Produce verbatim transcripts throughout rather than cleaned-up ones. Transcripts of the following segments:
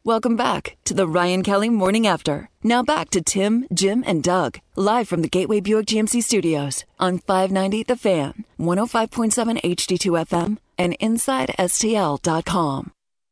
Welcome back to the Ryan Kelly Morning After. Now back to Tim, Jim, and Doug, live from the Gateway Buick G M C Studios on five ninety The Fan, one oh five point seven H D two F M, and inside S T L dot com.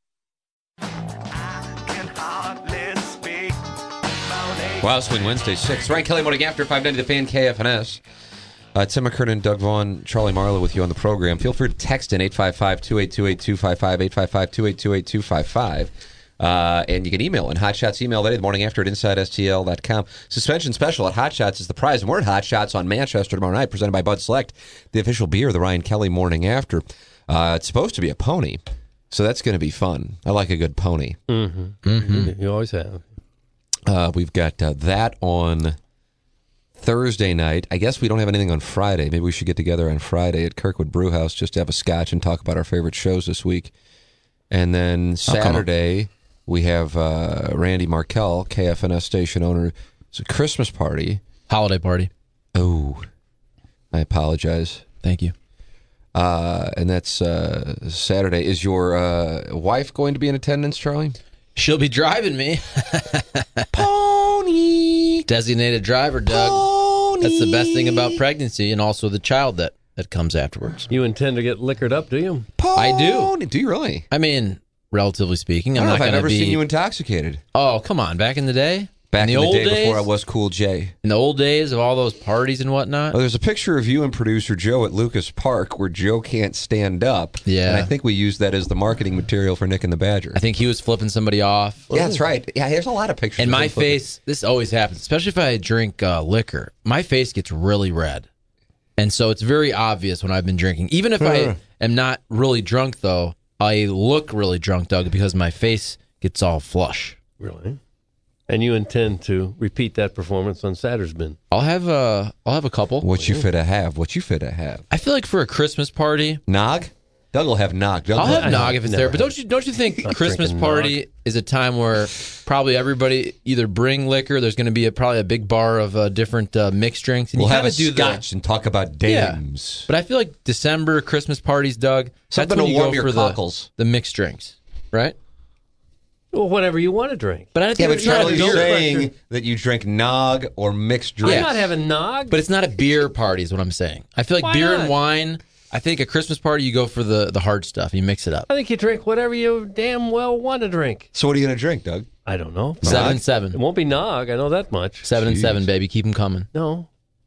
Wow, Swing Wednesday, six. Ryan Kelly Morning After, five ninety The Fan, K F N S. Uh, Tim McKernan, Doug Vaughn, Charlie Marlowe with you on the program. Feel free to text in eight five five, two eight two, eight two five five, eight five five, two eight two, eight two five five. Uh, and you can email in Hotshots email today, the morning after at inside S T L dot com. Suspension special at Hotshots is the prize. And we're at Hotshots on Manchester tomorrow night, presented by Bud Select, the official beer of the Ryan Kelly Morning After. Uh, it's supposed to be a pony, so that's going to be fun. I like a good pony. Mm-hmm. Mm-hmm. You always have. Uh, we've got uh, that on Thursday night. I guess we don't have anything on Friday. Maybe we should get together on Friday at Kirkwood Brewhouse just to have a scotch and talk about our favorite shows this week. And then Saturday, we have uh, Randy Markell, K F N S station owner. It's a Christmas party. Holiday party. Oh, I apologize. Thank you. Uh, and that's uh, Saturday. Is your uh, wife going to be in attendance, Charlie? She'll be driving me. Pony. Designated driver, Doug. Pony. That's the best thing about pregnancy, and also the child that, that comes afterwards. You intend to get liquored up, do you? Pony. I do. Do you really? I mean, relatively speaking, I I'm don't not know if going I've to ever be. seen you intoxicated. Oh, come on! Back in the day, Back in the, in the old day days, before I was Cool J. in the old days of all those parties and whatnot. Oh, there's a picture of you and producer Joe at Lucas Park where Joe can't stand up. Yeah. And I think we used that as the marketing material for Nick and the Badger. I think he was flipping somebody off. Yeah, that's right. Yeah, there's a lot of pictures. And of my him flipping. face, this always happens, especially if I drink uh, liquor. My face gets really red. And so it's very obvious when I've been drinking. Even if I am not really drunk, though, I look really drunk, Doug, because my face gets all flush. Really? And you intend to repeat that performance on Sattersbin? I'll have a, I'll have a couple. What you fit to have? What you fit to have? I feel like for a Christmas party, Nog? Doug will have Nog. Doug I'll will have nog if it's never there. But don't you don't you think Not Christmas drinking party nog. is a time where probably everybody either bring liquor? There's going to be a, probably a big bar of uh, different uh, mixed drinks. And We'll you have a kinda do scotch the, and talk about dames. But I feel like December Christmas parties, Doug. Something that's when to you go warm your for cockles. The, the mixed drinks, right? Well, whatever you want to drink. But I don't Yeah, think but it's not a Charlie's beer. saying that you drink Nog or mixed drinks. I'm not having nog. But it's not a beer party, is what I'm saying. I feel like Why beer not? and wine. I think a Christmas party, you go for the, the hard stuff. You mix it up. I think you drink whatever you damn well want to drink. So what are you going to drink, Doug? I don't know. Seven Nog? and seven. It won't be nog. I know that much. Seven and Jeez. seven, baby. Keep them coming. No.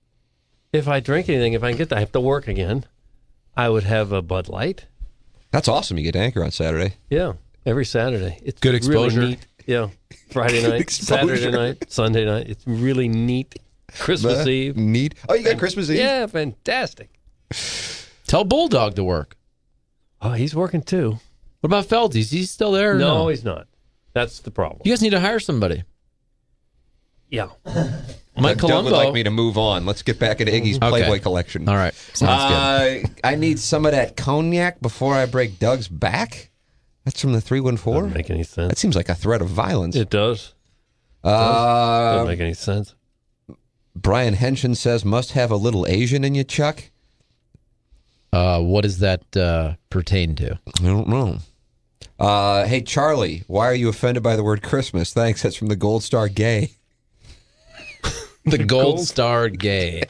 If I drink anything, if I can get that, I have to work again. I would have a Bud Light. That's awesome. You get Anchor on Saturday. Yeah, every Saturday. It's Good exposure. Really neat. Yeah, Friday night, exposure. Saturday night, Sunday night. It's really neat. Christmas Uh, Eve. Neat. Oh, you got Christmas Eve? Yeah, fantastic. Tell Bulldog to work. Oh, he's working too. What about Feldy? Is he still there? Or No, no, he's not. That's the problem. You guys need to hire somebody. Yeah. Mike Doug Colombo. would like me to move on. Let's get back into Iggy's Okay. Playboy collection. All right. Sounds good. Uh, I need some of that cognac before I break Doug's back. That's from the three one four. Doesn't make any That sense. seems like a threat of violence. It does. Uh, Doesn't make any sense. Brian Henshin says, must have a little Asian in you, Chuck. Uh, what does that uh, pertain to? I don't know. Uh, hey, Charlie, why are you offended by the word Christmas? Thanks. That's from the Gold Star Gay. The Gold Star Gay.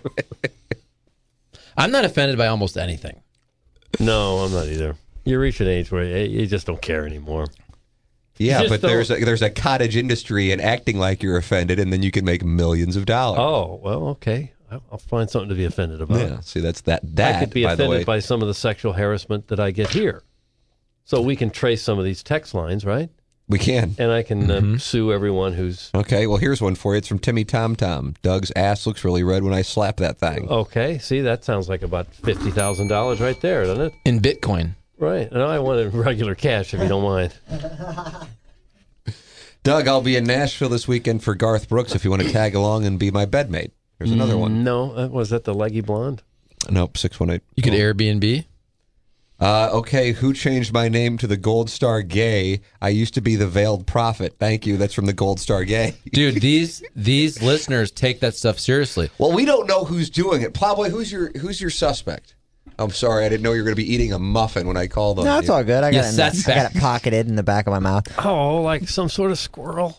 I'm not offended by almost anything. No, I'm not either. You reach an age where you you just don't care anymore. Yeah, just but don't- there's a, there's a cottage industry in acting like you're offended, and then you can make millions of dollars. Oh, well, okay. I'll I'll find something to be offended about. Yeah, see, that's that. That I could be by the way, offended by some of the sexual harassment that I get here. So we can trace some of these text lines, right? we can. And I can uh, sue everyone who's... Okay, well, here's one for you. It's from Timmy Tom Tom. Doug's ass looks really red when I slap that thing. Okay, see, that sounds like about fifty thousand dollars right there, doesn't it? In Bitcoin. Right. And I want it in regular cash, if you don't mind. Doug, I'll be in Nashville this weekend for Garth Brooks if you want to tag along and be my bedmate. Here's another one. No, uh, was that the leggy blonde? Nope, six one eight. You could Airbnb. Uh, okay, who changed my name to the Gold Star Gay? I used to be the Veiled Prophet. Thank you. That's from the Gold Star Gay. Dude, these these listeners take that stuff seriously. Well, we don't know who's doing it. Plowboy, who's your who's your suspect? I'm sorry. I didn't know you were going to be eating a muffin when I called on No, you. it's all good. I got, Yes, it, that's I got it pocketed in the back of my mouth. Oh, like some sort of squirrel.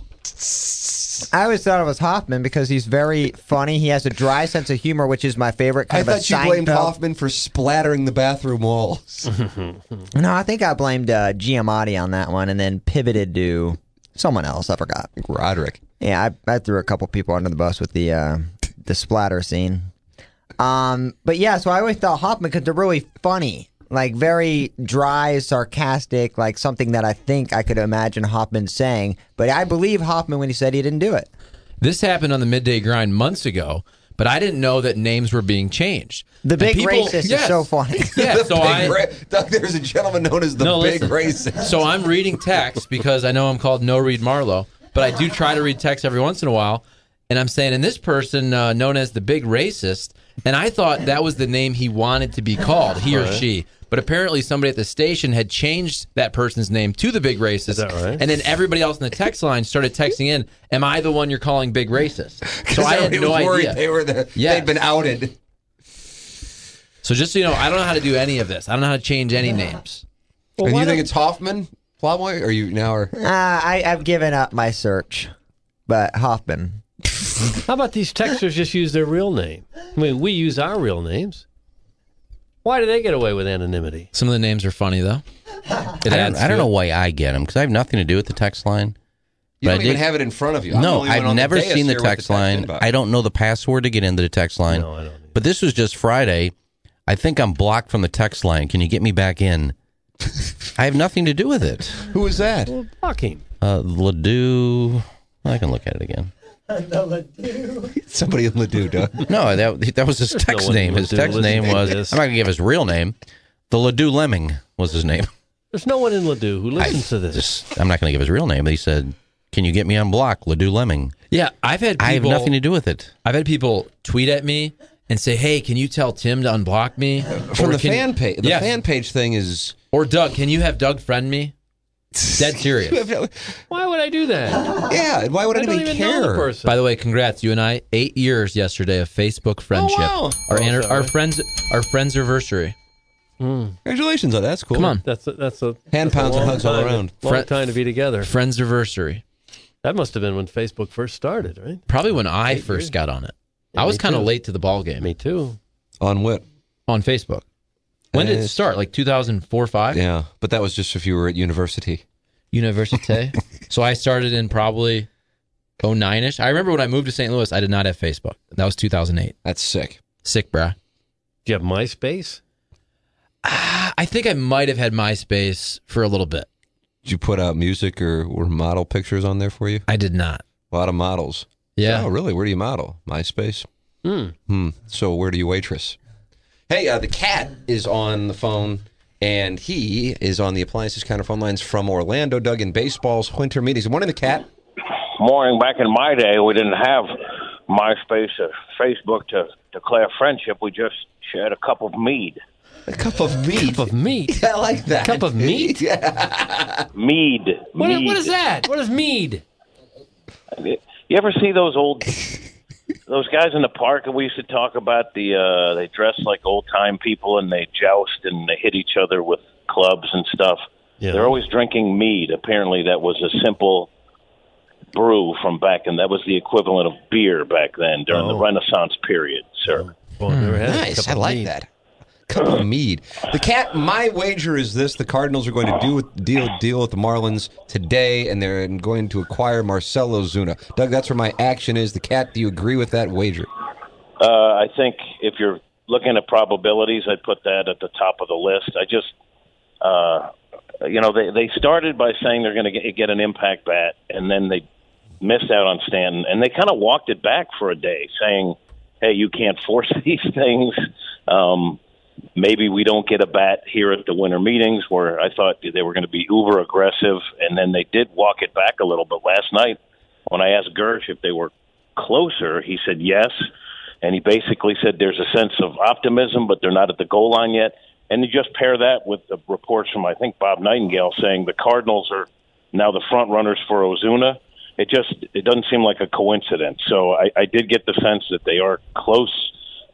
I always thought it was Hoffman because he's very funny. He has a dry sense of humor, which is my favorite. Kind I of thought you a blamed Seinfeld. Hoffman for splattering the bathroom walls. No, I think I blamed uh, Giamatti on that one and then pivoted to someone else. I forgot. Roderick. Yeah, I, I threw a couple people under the bus with the uh, the splatter scene. Um, but yeah, so I always thought Hoffman because they're really funny, like very dry, sarcastic, like something that I think I could imagine Hoffman saying. But I believe Hoffman when he said he didn't do it. This happened on the Midday Grind months ago, but I didn't know that names were being changed. The And big people- racist yes. is so funny. Yeah, The so big I. ra- Doug, there's a gentleman known as the No, big listen. racist. So I'm reading text because I know I'm called No Read Marlowe, but I do try to read text every once in a while. And I'm saying, and this person uh, known as the big racist, and I thought that was the name he wanted to be called, he or she. But apparently somebody at the station had changed that person's name to the big racist. Is that right? And then everybody else in the text line started texting in, am I the one you're calling big racist? So I had Everybody no was worried idea. They were the, Yes. They'd been outed. So just so you know, I don't know how to do any of this. I don't know how to change any names. Well, and why you think don't- it's Hoffman? Plowboy? Or you now are... Uh, I, I've given up my search, but Hoffman. How about these texters just use their real name? I mean, we use our real names. Why do they get away with anonymity? Some of the names are funny, though. It I don't, adds I don't to know it. why I get them because I have nothing to do with the text line. You But don't I even did- have it in front of you. I'm the No, only one I've on never the dais seen the here with text line. inbox. I don't know the password to get into the text line. No, I don't either. But this was just Friday. I think I'm blocked from the text line. Can you get me back in? I have nothing to do with it. Who was that? Well, block him. Uh, Ledoux. I can look at it again. Somebody in Ledoux, Doug. No, that that was his text one in name. His Ledoux text listening name to was. this. I'm not gonna give his real name. The Ledoux Lemming was his name. There's no one in Ledoux who listens to this. Just, I'm not gonna give his real name. But he said, "Can you get me on block, Ledoux Lemming?" Yeah, I've had people, I have nothing to do with it. I've had people tweet at me and say, "Hey, can you tell Tim to unblock me?" From Or the can- fan page. The Yes. fan page thing is... Or Doug, can you have Doug friend me? Dead serious. Why would I do that? Yeah, and why would I don't anybody even know the care? person. By the way, congrats, you and I. Eight years yesterday of Facebook friendship. wow. Our Oh, anni- is that our right? friends our friends anniversary. Congratulations on that. That's cool. Come on, That's a, that's a Hand that's a pounds and long hugs all time- around. Long Fre- time to be together. friends anniversary. That must have been when Facebook first started, right? Probably when I Eight first years. got on it. Yeah, I was me kind of too. late to the ball game Me too. On what? on Facebook. When did Uh, it start? Like two thousand four, five? Yeah, but that was just if you were at university. University. So I started in probably oh nine ish. I remember when I moved to Saint Louis, I did not have Facebook. That was two thousand eight. That's sick. Sick, bruh. Do you have MySpace? I think I might have had MySpace for a little bit. Did you put out music or, or model pictures on there for you? I did not. A lot of models. Yeah. Oh, really? Where do you model? MySpace? Hmm. Hmm. So where do you waitress? Hey, uh, the cat is on the phone, and he is on the Appliances Counter phone lines from Orlando. Doug, in baseball's winter meetings. Good morning, the cat. Morning. Back in my day, we didn't have MySpace or Facebook to declare friendship. We just shared a cup of mead. A cup of meat. Cup of meat. I like that. Cup of meat? Yeah. Mead. What, mead. what is that? What is mead? You ever see those old those guys in the park that we used to talk about? The uh, they dress like old time people and they joust and they hit each other with clubs and stuff. Yeah. They're always drinking mead. Apparently, that was a simple brew from back, and that was the equivalent of beer back then during the Oh. Renaissance period, sir. Well, I've never had a Nice. cup I of like mead. that. Cup of mead. The cat. My wager is this: the Cardinals are going to do with, deal deal with the Marlins today, and they're going to acquire Marcell Ozuna. Doug, that's where my action is. The cat. Do you agree with that wager? Uh, I think if you're looking at probabilities, I'd put that at the top of the list. I just, uh, you know, they they started by saying they're going to get, get an impact bat, and then they missed out on Stanton, and they kind of walked it back for a day, saying, "Hey, you can't force these things." Um, maybe we don't get a bat here at the winter meetings, where I thought they were going to be uber aggressive, and then they did walk it back a little. But last night, when I asked Gersh if they were closer, he said yes. And he basically said there's a sense of optimism, but they're not at the goal line yet. And you just pair that with the reports from, I think, Bob Nightingale saying the Cardinals are now the front runners for Ozuna. It just it doesn't seem like a coincidence. So I, I did get the sense that they are close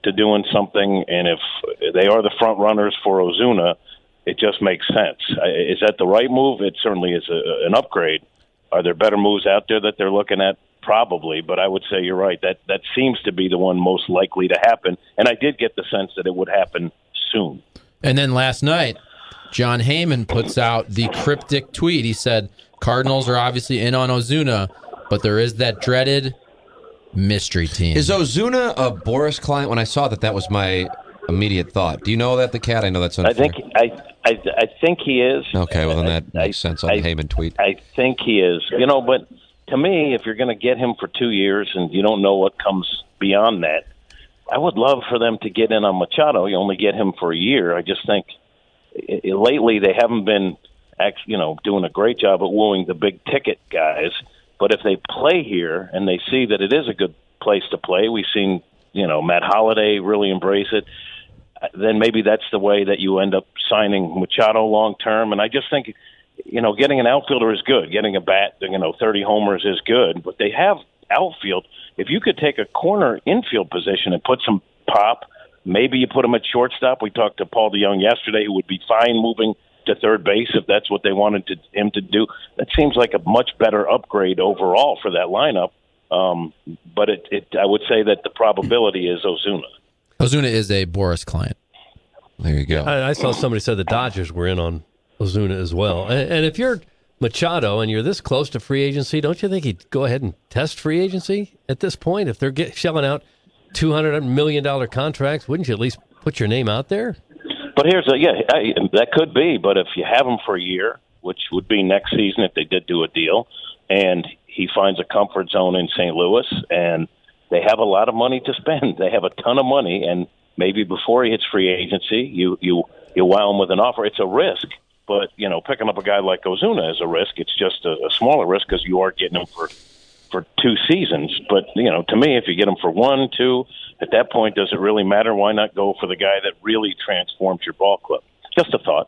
to doing something, and if they are the front runners for Ozuna, it just makes sense. Is that the right move? It certainly is a, an upgrade. Are there better moves out there that they're looking at? Probably, but I would say you're right. That that seems to be the one most likely to happen, and I did get the sense that it would happen soon. And then last night, John Heyman puts out the cryptic tweet. He said, Cardinals are obviously in on Ozuna, but there is that dreaded mystery team. Is Ozuna a Boris client? When I saw that, that was my immediate thought. Do you know that, the cat? I know that's unfair. I think I, I, I think he is. Okay, well then that I, makes I, sense on I, the Heyman tweet. I think he is. You know, but to me, if you're going to get him for two years and you don't know what comes beyond that, I would love for them to get in on Machado. You only get him for a year. I just think it, it, lately they haven't been, actually, you know, doing a great job at wooing the big ticket guys. But if they play here and they see that it is a good place to play, we've seen, you know, Matt Holliday really embrace it. Then maybe that's the way that you end up signing Machado long term. And I just think, you know, getting an outfielder is good. Getting a bat, you know, thirty homers is good. But they have outfield. If you could take a corner infield position and put some pop, maybe you put him at shortstop. We talked to Paul DeYoung yesterday, who would be fine moving to third base if that's what they wanted to, him to do. That seems like a much better upgrade overall for that lineup. Um, but it, it, I would say that the probability is Ozuna. Ozuna is a Boris client. There you go. I, I saw somebody said the Dodgers were in on Ozuna as well. And, and if you're Machado and you're this close to free agency, don't you think he'd go ahead and test free agency at this point? If they're get, shelling out two hundred million dollars contracts, wouldn't you at least put your name out there? But here's a, yeah, I, that could be. But if you have him for a year, which would be next season if they did do a deal, and he finds a comfort zone in Saint Louis, and they have a lot of money to spend. They have a ton of money, and maybe before he hits free agency, you you you wow him with an offer. It's a risk, but you know, picking up a guy like Ozuna is a risk. It's just a, a smaller risk because you are getting him for for two seasons. But you know, to me, if you get him for one, two, at that point, does it really matter? Why not go for the guy that really transforms your ball club? Just a thought.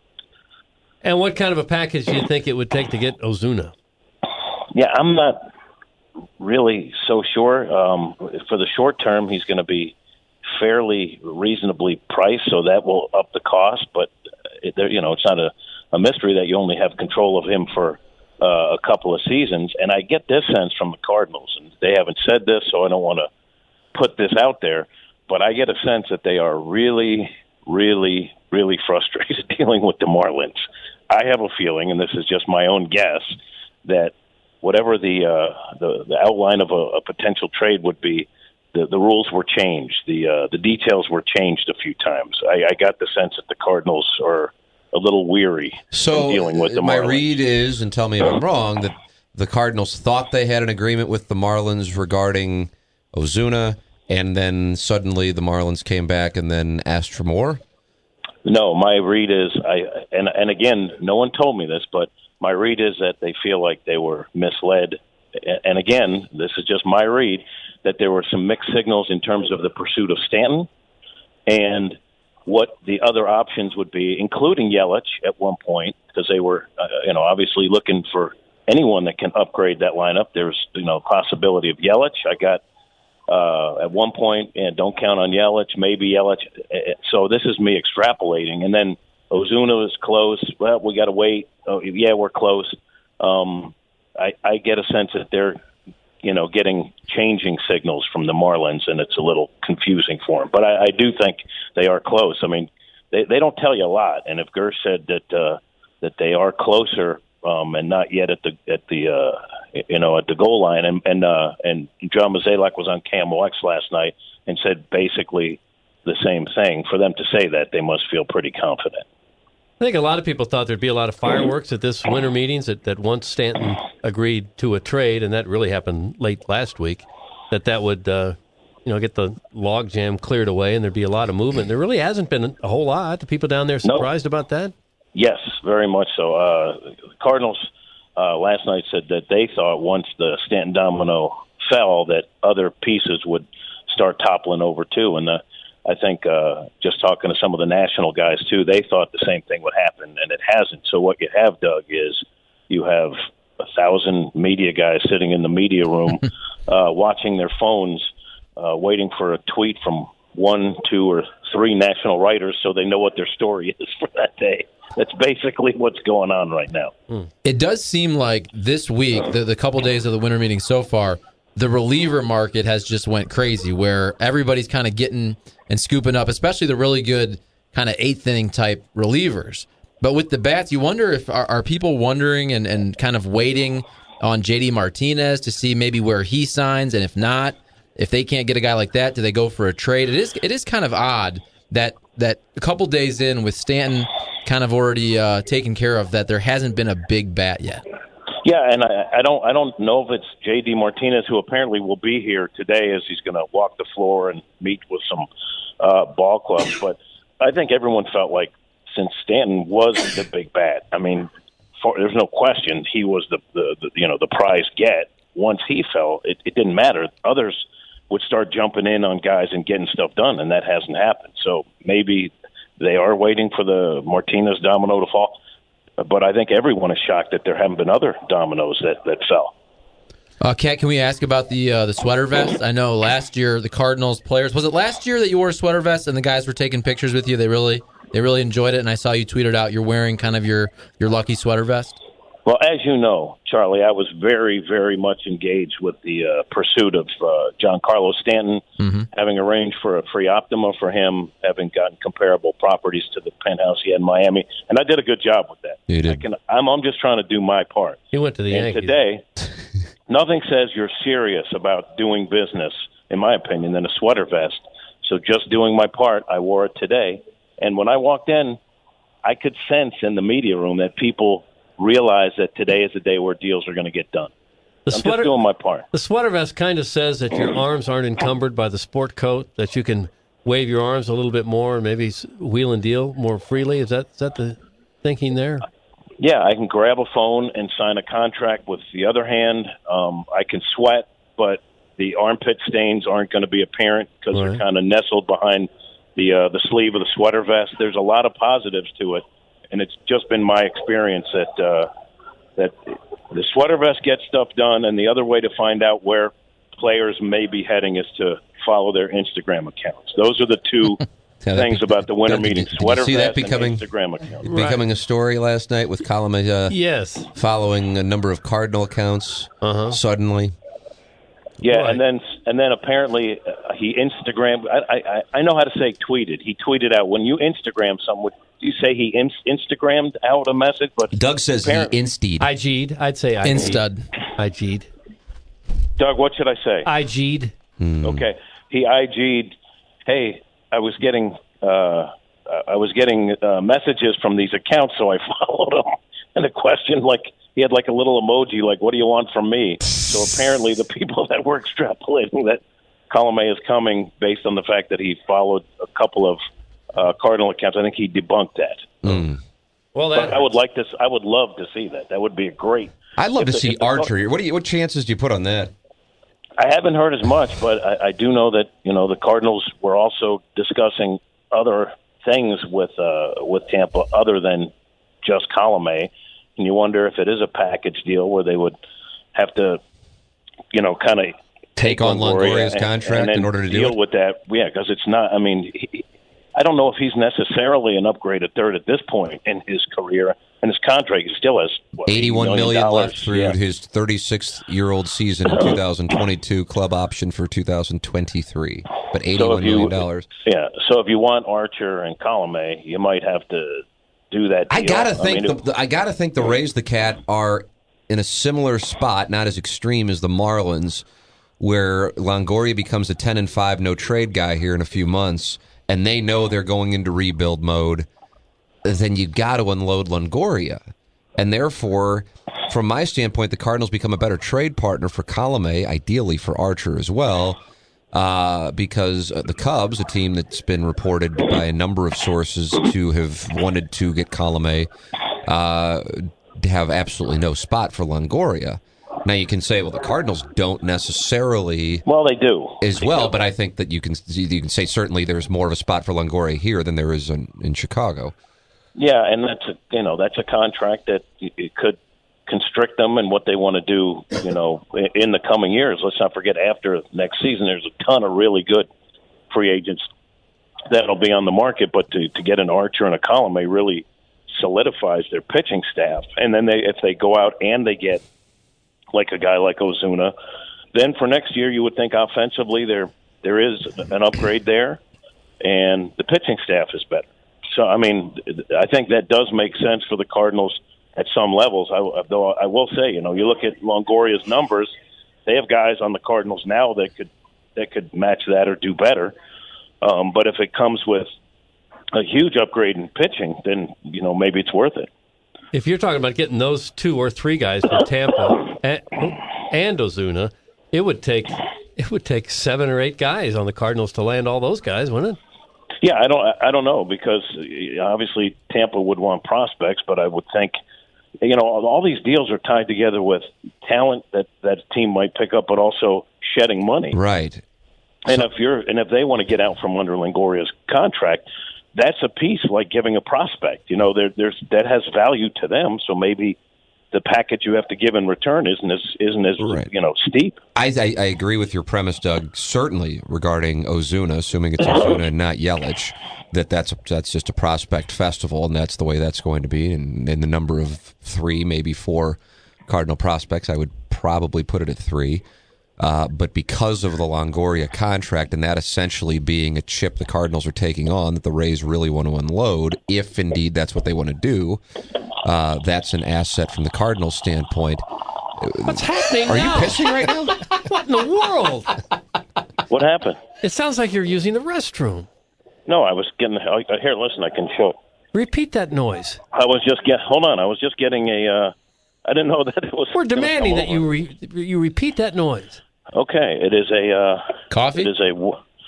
And what kind of a package do you think it would take to get Ozuna? Yeah, I'm not really so sure. Um, for the short term, he's going to be fairly reasonably priced, so that will up the cost. But it, there, you know, it's not a, a mystery that you only have control of him for uh, a couple of seasons. And I get this sense from the Cardinals, and they haven't said this, so I don't want to put this out there. But I get a sense that they are really, really, really frustrated dealing with the Marlins. I have a feeling, and this is just my own guess, that whatever the uh, the, the outline of a, a potential trade would be, the, the rules were changed. The uh, the details were changed a few times. I, I got the sense that the Cardinals are a little weary so from dealing with the my Marlins. read is, and tell me if I'm wrong, that the Cardinals thought they had an agreement with the Marlins regarding Ozuna, and then suddenly the Marlins came back and then asked for more? No, my read is, I and and again, no one told me this, but my read is that they feel like they were misled. And again, this is just my read, that there were some mixed signals in terms of the pursuit of Stanton and what the other options would be, including Yelich at one point, because they were, uh, you know, obviously looking for anyone that can upgrade that lineup. There's, you know, possibility of Yelich. I got uh, at one point, and don't count on Yelich, maybe Yelich. So this is me extrapolating. And then Ozuna is close. Well, we got to wait. Oh, yeah, we're close. Um, I, I get a sense that they're, you know, getting changing signals from the Marlins, and it's a little confusing for them. But I, I do think they are close. I mean, they they don't tell you a lot. And if Gersh said that uh, that they are closer um, and not yet at the at the uh, you know at the goal line, and and uh, and John Mozeliak was on K M O X last night and said basically the same thing. For them to say that, they must feel pretty confident. I think a lot of people thought there'd be a lot of fireworks at this winter meetings, that, that once Stanton agreed to a trade, and that really happened late last week, that that would uh, you know, get the logjam cleared away and there'd be a lot of movement. There really hasn't been a whole lot. Are people down there surprised nope. about that? Yes, very much so. Uh, the Cardinals uh, last night said that they thought once the Stanton domino fell that other pieces would start toppling over too, and the I think uh, just talking to some of the national guys, too, they thought the same thing would happen, and it hasn't. So what you have, Doug, is you have a thousand media guys sitting in the media room uh, watching their phones, uh, waiting for a tweet from one, two, or three national writers so they know what their story is for that day. That's basically what's going on right now. It does seem like this week, the, the couple days of the winter meeting so far, the reliever market has just went crazy where everybody's kind of getting and scooping up, especially the really good kind of eighth inning type relievers. But with the bats, you wonder if are, are people wondering and, and kind of waiting on J D Martinez to see maybe where he signs, and if not, if they can't get a guy like that, do they go for a trade? It is it is kind of odd that that a couple days in with Stanton kind of already uh, taken care of, that there hasn't been a big bat yet. Yeah, and I, I don't I don't know if it's J D Martinez, who apparently will be here today as he's going to walk the floor and meet with some uh, ball clubs. But I think everyone felt like since Stanton was the big bat, I mean, for, there's no question he was the, the, the you know the prize get. Once he fell, it, it didn't matter. Others would start jumping in on guys and getting stuff done, and that hasn't happened. So maybe they are waiting for the Martinez domino to fall. But I think everyone is shocked that there haven't been other dominoes that, that fell. Uh, Kat, can we ask about the uh, the sweater vest? I know last year the Cardinals players, was it last year that you wore a sweater vest and the guys were taking pictures with you? They really they really enjoyed it, and I saw you tweeted out you're wearing kind of your, your lucky sweater vest. Well, as you know, Charlie, I was very, very much engaged with the uh, pursuit of uh, Giancarlo Stanton, mm-hmm. having arranged for a free Optima for him, having gotten comparable properties to the penthouse he had in Miami, and I did a good job with that. You did. I can, I'm, I'm just trying to do my part. He went to the and Yankees. Today, nothing says you're serious about doing business, in my opinion, than a sweater vest. So just doing my part, I wore it today. And when I walked in, I could sense in the media room that people realize that today is the day where deals are going to get done. The I'm sweater, just doing my part. The sweater vest kind of says that your arms aren't encumbered by the sport coat, that you can wave your arms a little bit more and maybe wheel and deal more freely. Is that is that the thinking there? Yeah, I can grab a phone and sign a contract with the other hand. Um, I can sweat, but the armpit stains aren't going to be apparent because right. they're kind of nestled behind the uh, the sleeve of the sweater vest. There's a lot of positives to it. And it's just been my experience that uh, that the sweater vest gets stuff done, and the other way to find out where players may be heading is to follow their Instagram accounts. Those are the two things be, about the winter did, meeting: did, did sweater see vest that becoming, and Instagram accounts. Becoming right. a story last night with Colome uh, yes. following a number of Cardinal accounts uh-huh. suddenly. Yeah, right. and then and then apparently uh, he Instagrammed. I, I I know how to say tweeted. He tweeted out when you Instagram someone. You say he in, Instagrammed out a message, but Doug says he Insteed. I G'd. I'd say I Instud. I G'd. Doug, what should I say? I G'd. Hmm. Okay, he I G'd. Hey, I was getting uh, I was getting uh, messages from these accounts, so I followed them. And the question, like, he had like a little emoji, like, "What do you want from me?" So apparently, the people that were extrapolating that Colome is coming based on the fact that he followed a couple of uh, Cardinal accounts, I think he debunked that. Mm. Well, that But I would like to. I would love to see that. That would be a great. I'd love to the, see the, Archer. What do you? What chances do you put on that? I haven't heard as much, but I, I do know that you know the Cardinals were also discussing other things with uh, with Tampa other than just Colome, and you wonder if it is a package deal where they would have to, you know, kind of take on Longoria's and, contract and in order to deal do it with that. Yeah, because it's not. I mean, he, I don't know if he's necessarily an upgraded third at this point in his career, and his contract he still has what, eighty-one million dollars left through yeah. his thirty-six-year-old season in two thousand twenty-two, club option for two thousand twenty-three, but eighty-one million dollars. Yeah, so if you want Archer and Colome, you might have to do that deal. I gotta think. I, mean, the, the, I gotta think the Rays, the Cat, are in a similar spot, not as extreme as the Marlins, where Longoria becomes a ten and five no trade guy here in a few months, and they know they're going into rebuild mode. Then you got to unload Longoria, and therefore, from my standpoint, the Cardinals become a better trade partner for Colome, ideally for Archer as well. Uh, because the Cubs, a team that's been reported by a number of sources to have wanted to get Colome, uh, have absolutely no spot for Longoria. Now you can say, well, the Cardinals don't necessarily. Well, they do as they well, do. but I think that you can you can say certainly there's more of a spot for Longoria here than there is in, in Chicago. Yeah, and that's a, you know that's a contract that it could constrict them and what they want to do, you know, in the coming years. Let's not forget after next season, there's a ton of really good free agents that'll be on the market, but to, to get an Archer and a Colomé really solidifies their pitching staff. And then they, if they go out and they get like a guy like Ozuna, then for next year you would think offensively there there is an upgrade there, and the pitching staff is better. So, I mean, I think that does make sense for the Cardinals at some levels. I, though I will say, you know, you look at Longoria's numbers, they have guys on the Cardinals now that could that could match that or do better. Um, but if it comes with a huge upgrade in pitching, then, you know, maybe it's worth it. If you're talking about getting those two or three guys from Tampa and, and Ozuna, it would take it would take seven or eight guys on the Cardinals to land all those guys, wouldn't it? Yeah, I don't I don't know, because obviously Tampa would want prospects, but I would think, you know, all these deals are tied together with talent that that team might pick up, but also shedding money. Right. And if you're and if they want to get out from under Longoria's contract, that's a piece like giving a prospect. You know, there, there's that has value to them. So maybe the package you have to give in return isn't as isn't as right. you know steep. I, I I agree with your premise, Doug. Certainly regarding Ozuna, assuming it's Ozuna and not Yelich, that that's a, that's just a prospect festival, and that's the way that's going to be. And, and the number of three, maybe four Cardinal prospects, I would probably put it at three. Uh, but because of the Longoria contract and that essentially being a chip the Cardinals are taking on that the Rays really want to unload, if indeed that's what they want to do, uh, that's an asset from the Cardinals' standpoint. What's happening Are now? you pissing right now? What in the world? What happened? It sounds like you're using the restroom. No, I was getting. I, here, listen, I can show. Repeat that noise. I was just get. Hold on, I was just getting a. Uh, I didn't know that it was. We're demanding that you re, you repeat that noise. Okay, it is a uh, coffee. It is a.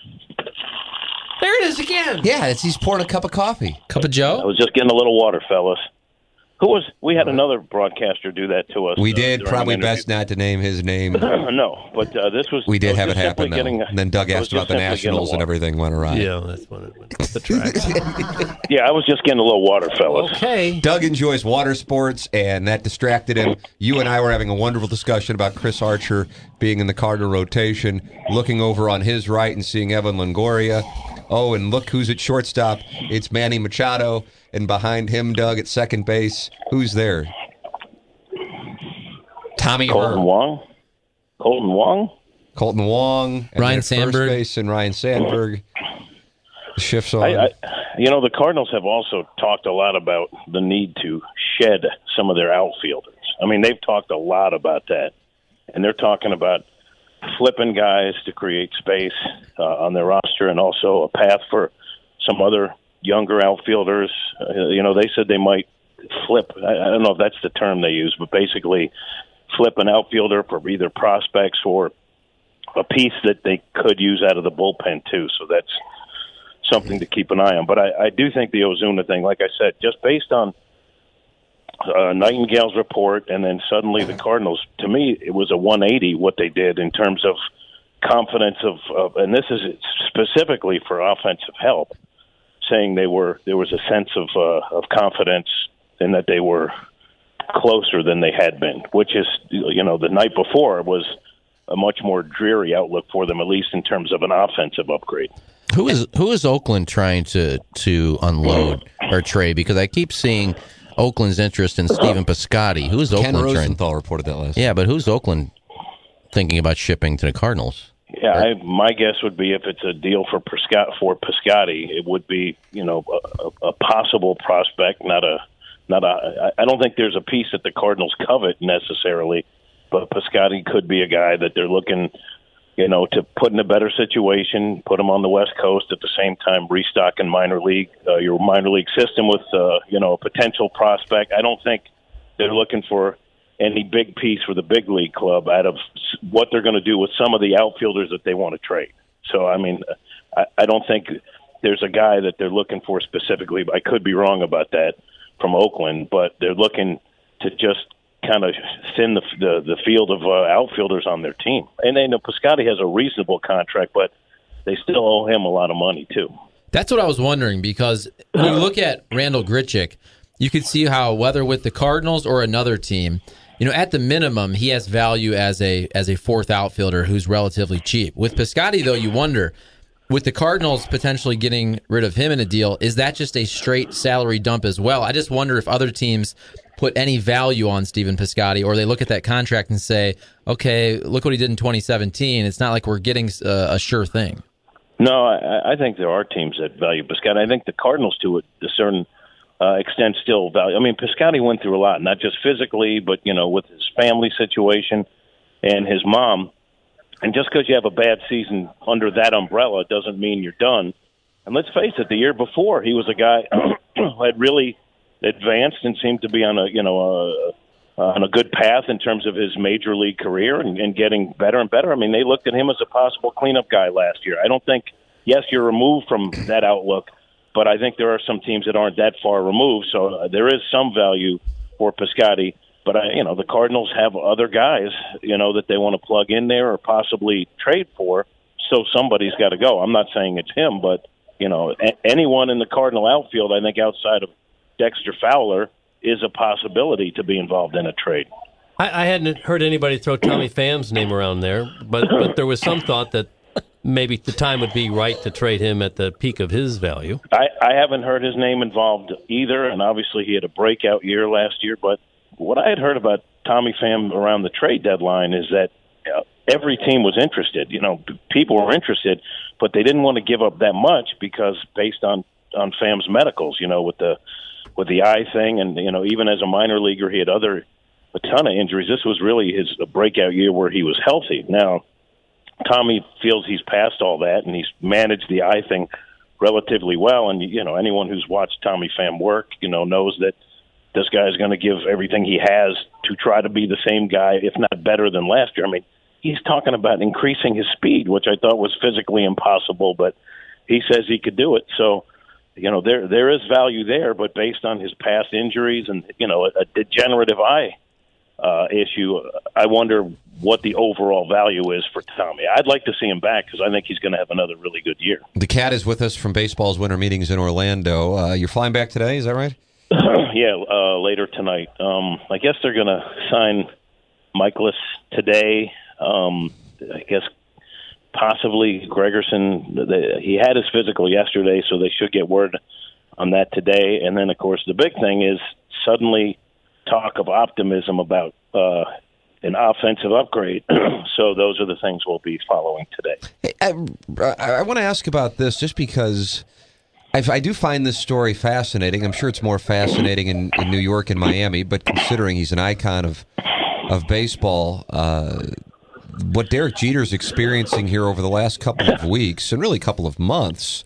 There it is again. Yeah, it's he's pouring a cup of coffee. Cup of Joe. I was just getting a little water, fellas. Who was? We had another broadcaster do that to us. We uh, did. Probably best not to name his name. No, but uh, this was. We did was have it happen, though. getting, and then Doug asked about the Nationals, and everything went awry. Yeah, that's when it went off the tracks. Yeah, I was just getting a little water, fellas. Okay. Doug enjoys water sports, and that distracted him. You and I were having a wonderful discussion about Chris Archer being in the Cardinal rotation, looking over on his right and seeing Evan Longoria. Oh, and look who's at shortstop. It's Manny Machado. And behind him, Doug, at second base, who's there? Tommy Colton Herr. Wong. Colton Wong. Colton Wong. And Ryan first Sandberg. base and Ryan Sandberg. The shift's on. I, I, you know, the Cardinals have also talked a lot about the need to shed some of their outfielders. I mean, they've talked a lot about that. And they're talking about flipping guys to create space uh, on their roster, and also a path for some other younger outfielders. Uh, you know, they said they might flip. I, I don't know if that's the term they use, but basically flip an outfielder for either prospects or a piece that they could use out of the bullpen too. So that's something to keep an eye on. But I, I do think the Ozuna thing, like I said, just based on uh, Nightingale's report, and then suddenly the Cardinals, to me, it was a one eighty what they did in terms of confidence of, of and this is specifically for offensive help, saying they were there was a sense of uh, of confidence in that they were closer than they had been, which is, you know, the night before was a much more dreary outlook for them, at least in terms of an offensive upgrade. Who is who is Oakland trying to to unload or trade? Because I keep seeing Oakland's interest in Stephen Piscotty. Who's Ken Oakland trying? Rosenthal reported that last. Yeah, but who's Oakland thinking about shipping to the Cardinals? Yeah, I, my guess would be if it's a deal for Piscott, for Piscotty, it would be, you know, a, a possible prospect, not a not a. I don't think there's a piece that the Cardinals covet necessarily, but Piscotty could be a guy that they're looking, you know, to put in a better situation, put him on the West Coast at the same time, restock in minor league uh, your minor league system with uh, you know, a potential prospect. I don't think they're looking for any big piece for the big league club out of what they're going to do with some of the outfielders that they want to trade. So, I mean, I, I don't think there's a guy that they're looking for specifically. I could be wrong about that from Oakland, but they're looking to just kind of thin the, the the field of uh, outfielders on their team. And they know Piscotty has a reasonable contract, but they still owe him a lot of money too. That's what I was wondering, because when you look at Randall Grichuk, you could see how whether with the Cardinals or another team, you know, at the minimum, he has value as a as a fourth outfielder who's relatively cheap. With Piscotty, though, you wonder, with the Cardinals potentially getting rid of him in a deal, is that just a straight salary dump as well? I just wonder if other teams put any value on Stephen Piscotty, or they look at that contract and say, okay, look what he did in twenty seventeen. It's not like we're getting a, a sure thing. No, I, I think there are teams that value Piscotty. I think the Cardinals, to a certain uh, extent, still value. I mean, Piscotty went through a lot, not just physically, but, you know, with his family situation and his mom. And just because you have a bad season under that umbrella doesn't mean you're done. And let's face it, the year before, he was a guy who had really advanced and seemed to be on a, you know, a, on a good path in terms of his major league career and, and getting better and better. I mean, they looked at him as a possible cleanup guy last year. I don't think, yes, you're removed from that outlook, but I think there are some teams that aren't that far removed. So uh, there is some value for Piscotty. But, I, you know, the Cardinals have other guys, you know, that they want to plug in there or possibly trade for, so somebody's got to go. I'm not saying it's him, but, you know, a- anyone in the Cardinal outfield, I think outside of Dexter Fowler, is a possibility to be involved in a trade. I, I hadn't heard anybody throw Tommy Pham's name around there, but, but there was some thought that maybe the time would be right to trade him at the peak of his value. I, I haven't heard his name involved either, and obviously he had a breakout year last year, but what I had heard about Tommy Pham around the trade deadline is that uh, every team was interested. You know, people were interested, but they didn't want to give up that much because based on, on Pham's medicals, you know, with the with the eye thing, and, you know, even as a minor leaguer, he had other a ton of injuries. This was really his a breakout year where he was healthy. Now, Tommy feels he's past all that, and he's managed the eye thing relatively well. And, you know, anyone who's watched Tommy Pham work, you know, knows that this guy is going to give everything he has to try to be the same guy, if not better than last year. I mean, he's talking about increasing his speed, which I thought was physically impossible, but he says he could do it. So, you know, there there is value there, but based on his past injuries and, you know, a, a degenerative eye uh, issue, I wonder what the overall value is for Tommy. I'd like to see him back because I think he's going to have another really good year. The Cat is with us from baseball's winter meetings in Orlando. Uh, you're flying back today, is that right? Yeah, uh, later tonight. Um, I guess they're going to sign Michaelis today. Um, I guess possibly Gregerson. They, he had his physical yesterday, so they should get word on that today. And then, of course, the big thing is suddenly talk of optimism about uh, an offensive upgrade. So those are the things we'll be following today. Hey, I, I want to ask about this just because I, I do find this story fascinating. I'm sure it's more fascinating in, in New York and Miami, but considering he's an icon of of baseball, uh, what Derek Jeter's experiencing here over the last couple of weeks and really couple of months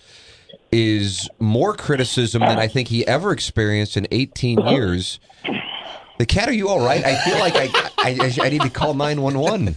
is more criticism than I think he ever experienced in eighteen years. The Cat, are you all right? I feel like I I, I need to call nine one one.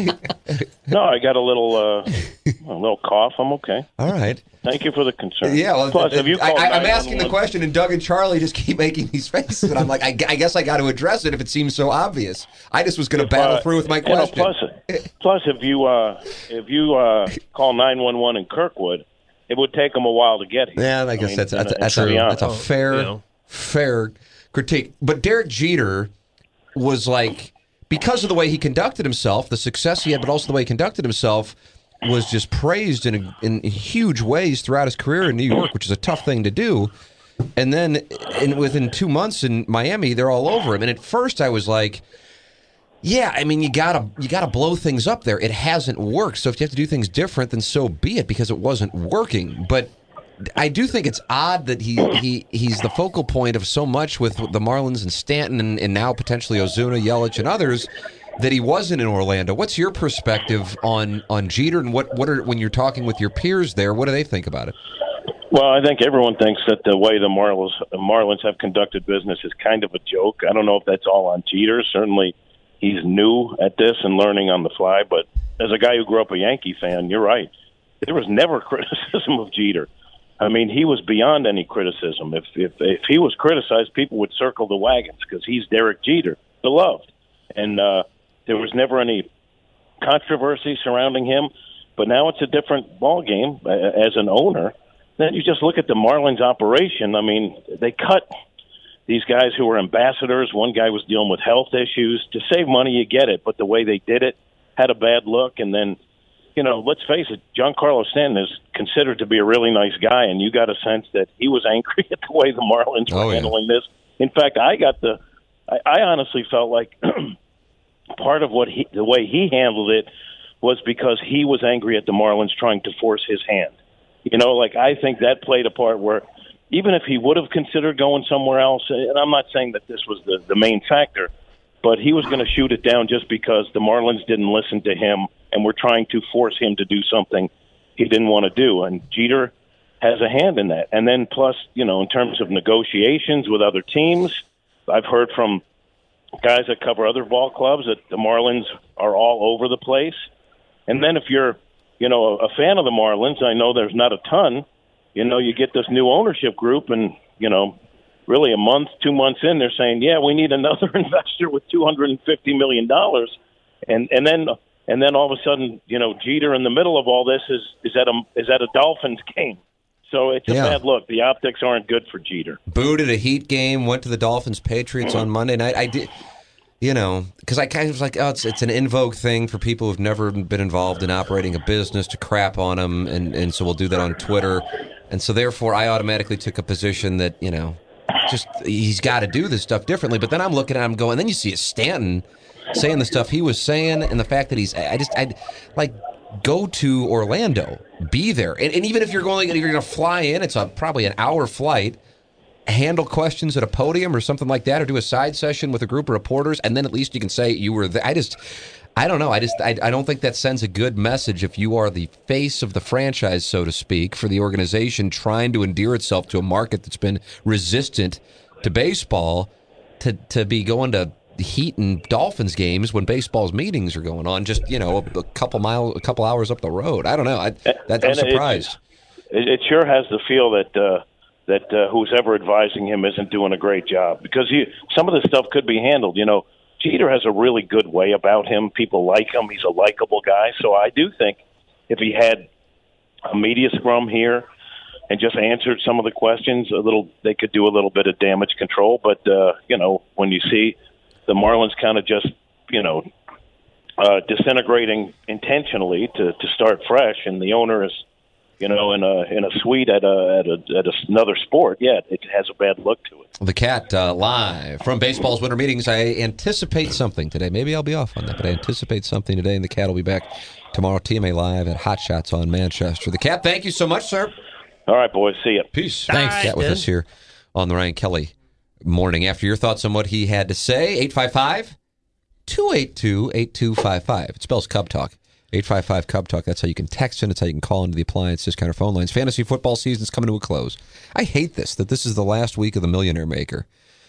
No, I got a little uh, a little cough. I'm okay. All right. Thank you for the concern. Yeah, well, Plus, have you I, called I, I'm asking the nine one one? question, and Doug and Charlie just keep making these faces, and I'm like, I, I guess I got to address it if it seems so obvious. I just was going to battle Uh, through with my you know, question. plus, plus, if you uh, if you uh, call nine one one in Kirkwood, it would take them a while to get here. Yeah, I guess mean, that's that's, and- and that's, to a, be honest. that's a fair you know. fair critique. But Derek Jeter was like, because of the way he conducted himself, the success he had, but also the way he conducted himself, was just praised in in huge ways throughout his career in New York, which is a tough thing to do. And then, in, within two months in Miami, they're all over him. And at first, I was like, "Yeah, I mean, you gotta you gotta blow things up there. It hasn't worked. So if you have to do things different, then so be it, because it wasn't working." But I do think it's odd that he, he he's the focal point of so much with the Marlins and Stanton and, and now potentially Ozuna, Yelich, and others, that he wasn't in Orlando. What's your perspective on, on Jeter, and what, what are when you're talking with your peers there, what do they think about it? Well, I think everyone thinks that the way the Marlins the Marlins have conducted business is kind of a joke. I don't know if that's all on Jeter. Certainly, he's new at this and learning on the fly. But as a guy who grew up a Yankee fan, you're right. There was never criticism of Jeter. I mean, he was beyond any criticism. If if if he was criticized, people would circle the wagons because he's Derek Jeter, beloved, and uh, there was never any controversy surrounding him. But now it's a different ball game uh, as an owner. Then you just look at the Marlins operation. I mean, they cut these guys who were ambassadors. One guy was dealing with health issues. To save money, you get it, but the way they did it had a bad look. And then you know, let's face it, Giancarlo Stanton is considered to be a really nice guy, and you got a sense that he was angry at the way the Marlins were Oh, yeah. handling this. In fact, I got the, I, I honestly felt like part of what he, the way he handled it was because he was angry at the Marlins trying to force his hand. You know, like I think that played a part where even if he would have considered going somewhere else, and I'm not saying that this was the, the main factor, but he was going to shoot it down just because the Marlins didn't listen to him and were trying to force him to do something he didn't want to do. And Jeter has a hand in that. And then plus, you know, in terms of negotiations with other teams, I've heard from guys that cover other ball clubs that the Marlins are all over the place. And then if you're, you know, a, a fan of the Marlins, I know there's not a ton, you know, you get this new ownership group and, you know, really a month, two months in, they're saying, yeah, we need another investor with two hundred fifty million dollars. And, and then, and then all of a sudden, you know, Jeter in the middle of all this is, is at a, is at a Dolphins game. So it's a Yeah. bad look. The optics aren't good for Jeter. Booed at a Heat game, went to the Dolphins-Patriots on Monday night. I did, you know, because I kind of was like, oh, it's it's an in vogue thing for people who've never been involved in operating a business to crap on them, and, and so we'll do that on Twitter. And so therefore, I automatically took a position that, you know, just he's got to do this stuff differently. But then I'm looking at him going, then you see a Stanton saying the stuff he was saying, and the fact that he's, I just, I like, go to Orlando, be there, and, and even if you're going, if you're going to fly in, it's a probably an hour flight. Handle questions at a podium or something like that, or do a side session with a group of reporters, and then at least you can say you were there. I just, I don't know. I just, I, I don't think that sends a good message if you are the face of the franchise, so to speak, for the organization trying to endear itself to a market that's been resistant to baseball, to to be going to Heat and Dolphins games when baseball's meetings are going on, just, you know, a, a couple mile, a couple hours up the road. I don't know. I, that, I'm And surprised. It, it sure has the feel that uh, that uh, who's ever advising him isn't doing a great job, because he, some of this stuff could be handled. You know, Jeter has a really good way about him. People like him. He's a likable guy. So I do think if he had a media scrum here and just answered some of the questions a little, they could do a little bit of damage control. But, uh, you know, when you see the Marlins kind of just, you know, uh, disintegrating intentionally to, to start fresh, and the owner is, you know, in a in a suite at a at a at a, another sport, yeah, it has a bad look to it. The Cat uh, live from baseball's winter meetings. I anticipate something today. Maybe I'll be off on that, but I anticipate something today, and the Cat will be back tomorrow. T M A Live at Hot Shots on Manchester. The Cat, thank you so much, sir. All right, boys, see you. Peace. Thanks, Cat with Tim. us here on the Ryan Kelly Morning After. Your thoughts on what he had to say? eight five five, two eight two, eight two five five. It spells Cub Talk. eight five five Cub Talk. That's how you can text in. That's how you can call into the Appliance Discounter phone lines. Fantasy football season's coming to a close. I hate this, that this is the last week of the Millionaire Maker.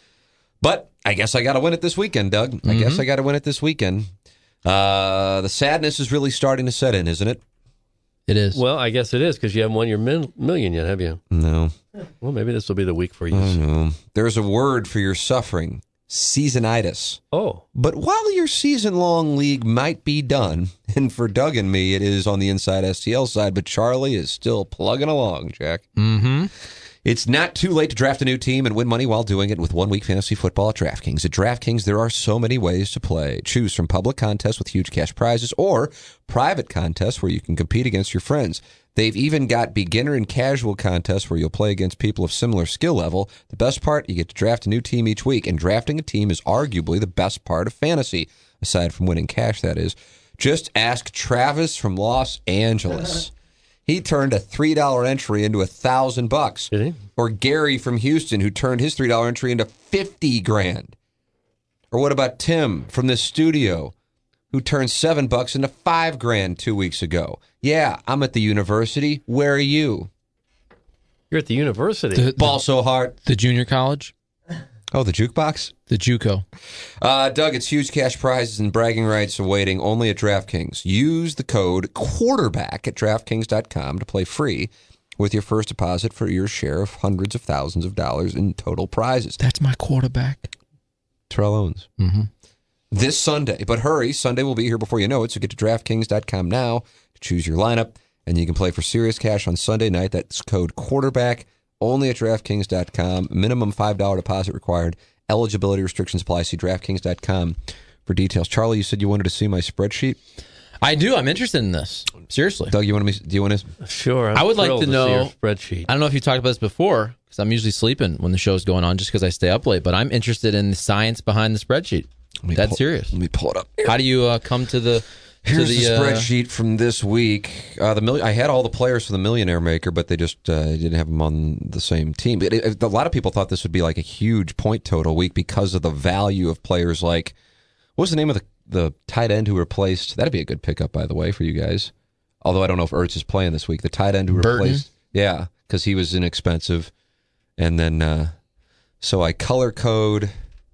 But I guess I got to win it this weekend, Doug. I mm-hmm. guess I got to win it this weekend. Uh, the sadness is really starting to set in, isn't it? It is. Well, I guess it is, because you haven't won your min- million yet, have you? No. Well, maybe this will be the week for you. Oh, no. There's a word for your suffering. Seasonitis. Oh. But while your season-long league might be done, and for Doug and me, it is on the Inside S T L side, but Charlie is still plugging along, Jack. Mm-hmm. It's not too late to draft a new team and win money while doing it with one-week fantasy football at DraftKings. At DraftKings, there are so many ways to play. Choose from public contests with huge cash prizes or private contests where you can compete against your friends. They've even got beginner and casual contests where you'll play against people of similar skill level. The best part, you get to draft a new team each week, and drafting a team is arguably the best part of fantasy, aside from winning cash, that is. Just ask Travis from Los Angeles. He turned a three dollar entry into a thousand bucks. Did he? Or Gary from Houston, who turned his three dollar entry into fifty grand. Or what about Tim from the studio, who turned seven bucks into five grand two weeks ago? Yeah, I'm at the university. Where are you? You're at the university. The, Ball so hard. the junior college, Oh, the jukebox? the JUCO. Uh, Doug, it's huge cash prizes and bragging rights awaiting only at DraftKings. Use the code QUARTERBACK at DraftKings dot com to play free with your first deposit for your share of hundreds of thousands of dollars in total prizes. That's my quarterback. Terrell Owens. Mm-hmm. This Sunday. But hurry, Sunday will be here before you know it, so get to DraftKings dot com now to choose your lineup, and you can play for serious cash on Sunday night. That's code QUARTERBACK, only at DraftKings dot com. Minimum five dollar deposit required. Eligibility restrictions apply. See DraftKings dot com for details. Charlie, you said you wanted to see my spreadsheet? I do. I'm interested in this. Seriously. Doug, you want to? Do you want to? Sure. I'm I would like thrilled to see know- your spreadsheet. I don't know if you talked about this before, because I'm usually sleeping when the show's going on just because I stay up late, but I'm interested in the science behind the spreadsheet. That's pull, serious. Let me pull it up. How do you uh, come to the Here's to the, the uh, spreadsheet from this week. Uh, the million, I had all the players for the Millionaire Maker, but they just uh, didn't have them on the same team. But it, it, a lot of people thought this would be like a huge point total week because of the value of players like, what was the name of the, the tight end who replaced? That'd be a good pickup, by the way, for you guys. Although I don't know if Ertz is playing this week. The tight end who Burton? replaced, yeah, because he was inexpensive. And then, uh, so I color code.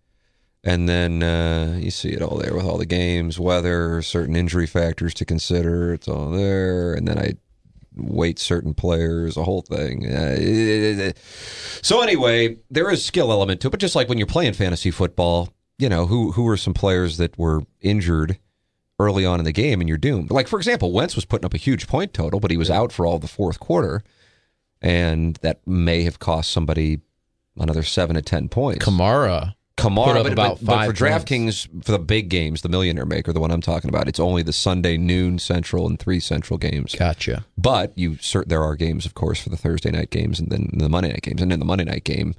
And then uh, you see it all there with all the games, weather, certain injury factors to consider. It's all there. And then I weight certain players, a whole thing. Uh, so anyway, there is skill element to it. But just like when you're playing fantasy football, you know, who who are some players that were injured early on in the game and you're doomed? Like, for example, Wentz was putting up a huge point total, but he was out for all the fourth quarter. And that may have cost somebody another seven to ten points. Kamara? Kamara, Put up but, about but, but five for DraftKings, for the big games, the Millionaire Maker, the one I'm talking about, it's only the Sunday noon Central and three Central games. Gotcha. But you cert, there are games, of course, for the Thursday night games and then the Monday night games. And then the Monday night game,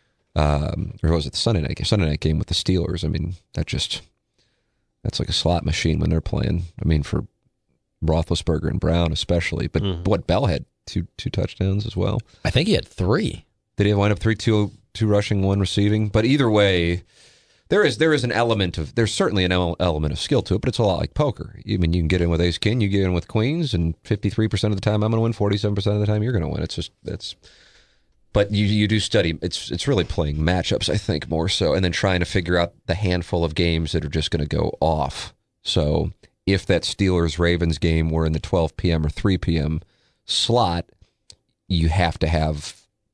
um, or was it the Sunday night game? Sunday night game with the Steelers. I mean, that just, that's like a slot machine when they're playing. I mean, for Roethlisberger and Brown especially. But Mm-hmm. what, Bell had two two touchdowns as well. I think he had three. Did he wind up three, two, two rushing, one receiving? But either way, there is there is an element of there's certainly an el- element of skill to it, but it's a lot like poker. I mean, you can get in with ace king, you get in with queens, and fifty-three percent of the time I'm going to win, forty-seven percent of the time you're going to win. It's just that's. But you you do study. It's it's really playing matchups, I think, more so, and then trying to figure out the handful of games that are just going to go off. So if that Steelers Ravens game were in the twelve p.m. or three p.m. slot, you have to have